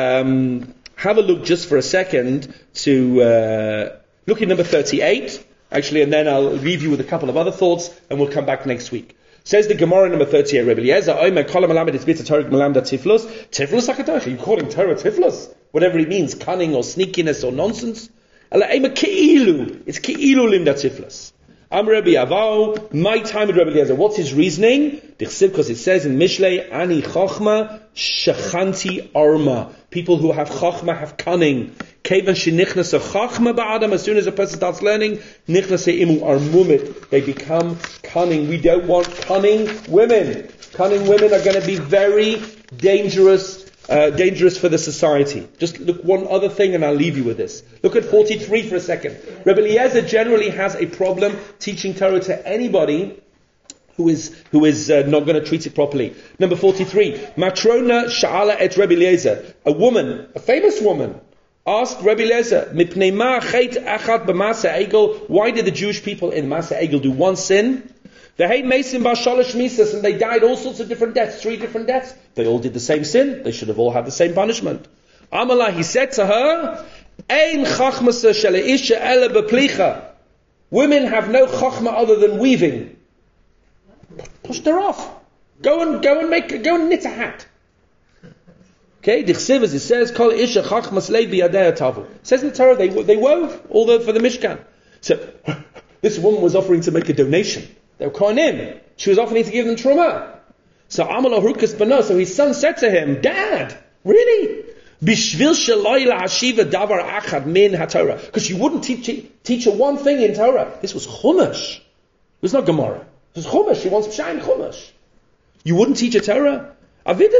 Um, have a look just for a second to uh, look at number thirty-eight, actually, and then I'll leave you with a couple of other thoughts, and we'll come back next week. Says the Gemara number thirty-eight, Rabbi Eliezer, Omer kol ha'melamed es bita Torah melamda tiflus. Tiflus hakadosh. Are you calling Torah tiflus? Whatever it means, cunning or sneakiness or nonsense. Ela ema keilu. It's keilu limda tiflus. Am Rabbi Avau, my time with Rabbi Eliezer. What's his reasoning? Because it says in Mishlei, Ani chochma shechanti arma. People who have chochma have cunning. Kevan shenichnas a chochma ba'adam. As soon as a person starts learning, nichnas imu armumit. They become cunning. We don't want cunning women. Cunning women are going to be very dangerous. Uh, dangerous for the society. Just look one other thing and I'll leave you with this. Look at forty-three for a second. Rabbi Eliezer generally has a problem teaching Torah to anybody who is who is uh, not going to treat it properly. Number forty-three. Matrona sha'ala et Rabbi Eliezer. A woman, a famous woman, asked Rabbi Eliezer, Mipnei ma chet achat b'masa egel. Why did the Jewish people in Masa Egel do one sin? They hate Mason bar Shalosh Misas, and they died all sorts of different deaths, three different deaths. They all did the same sin. They should have all had the same punishment. Amala, he said to her, Ein chachmasa sheleisha ele beplicha. Women have no chachma other than weaving. Pushed her off. Go and go and make go and knit a hat. Okay, Dichsiv, as it says, Kol Isha Chachmas Lei Biyadei Tavu. It says in the Torah, they, they wove all the, for the Mishkan. So, this woman was offering to make a donation. They were kohanim. She was offering to give them truma. So, Amal Arukas Bano, so his son said to him, Dad, really? Bishvil Shaloi La'ashiva Davar Achad Min HaTorah. Because you wouldn't teach, teach her one thing in Torah. This was Chumash. It was not Gemara. It was Chumash. She wants Pshayin Chumash. You wouldn't teach a Torah? I've lost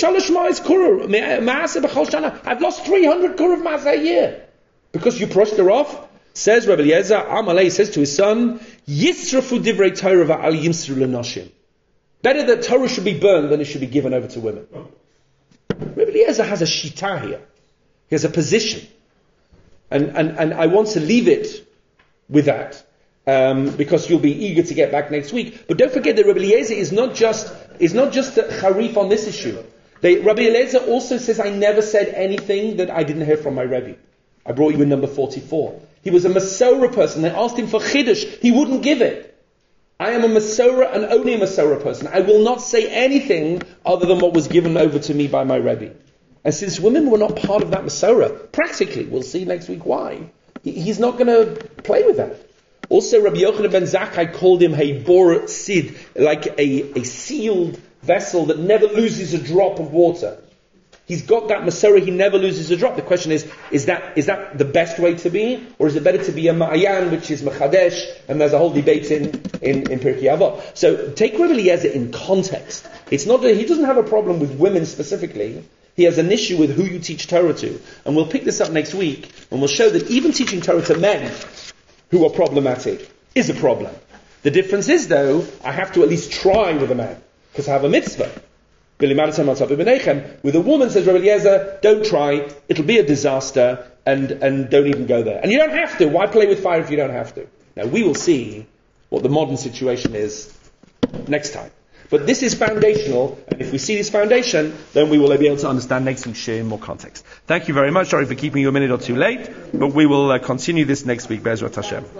three hundred kuruv ma'aseh a year. Because you pushed her off. Says Rabbi Eliezer, Amalei says to his son, Yisrafu divrei Torah va'al yimsru l'noshim. Better that Torah should be burned than it should be given over to women. Rabbi Eliezer has a shita here. He has a position. And, and, and I want to leave it with that. Um, because you'll be eager to get back next week. But don't forget that Rabbi Eliezer is not just is not just the Harif on this issue. They, Rabbi Eliezer also says, I never said anything that I didn't hear from my Rebbe. I brought you in number forty-four. He was a Masorah person. They asked him for Chiddush. He wouldn't give it. I am a Masorah and only a Masorah person. I will not say anything other than what was given over to me by my Rebbe. And since women were not part of that Masorah, practically, we'll see next week why, he, he's not going to play with that. Also, Rabbi Yochanan ben Zakkai called him a bor sid, like a, a sealed vessel that never loses a drop of water. He's got that Masorah, he never loses a drop. The question is, is that is that the best way to be? Or is it better to be a Ma'ayan, which is Mechadesh, and there's a whole debate in, in, in Pirkei Avot. So, take Rabbi Eliezer in context. It's not that he doesn't have a problem with women specifically. He has an issue with who you teach Torah to. And we'll pick this up next week, and we'll show that even teaching Torah to men who are problematic is a problem. The difference is, though, I have to at least try with a man, because I have a mitzvah. With a woman, says Rabbi Eliezer, don't try, it'll be a disaster, and, and don't even go there. And you don't have to. Why play with fire if you don't have to? Now, we will see what the modern situation is next time. But this is foundational, and if we see this foundation, then we will be able to understand next week's share in more context. Thank you very much. Sorry for keeping you a minute or two late, but we will uh, continue this next week, Be'ezrat Hashem.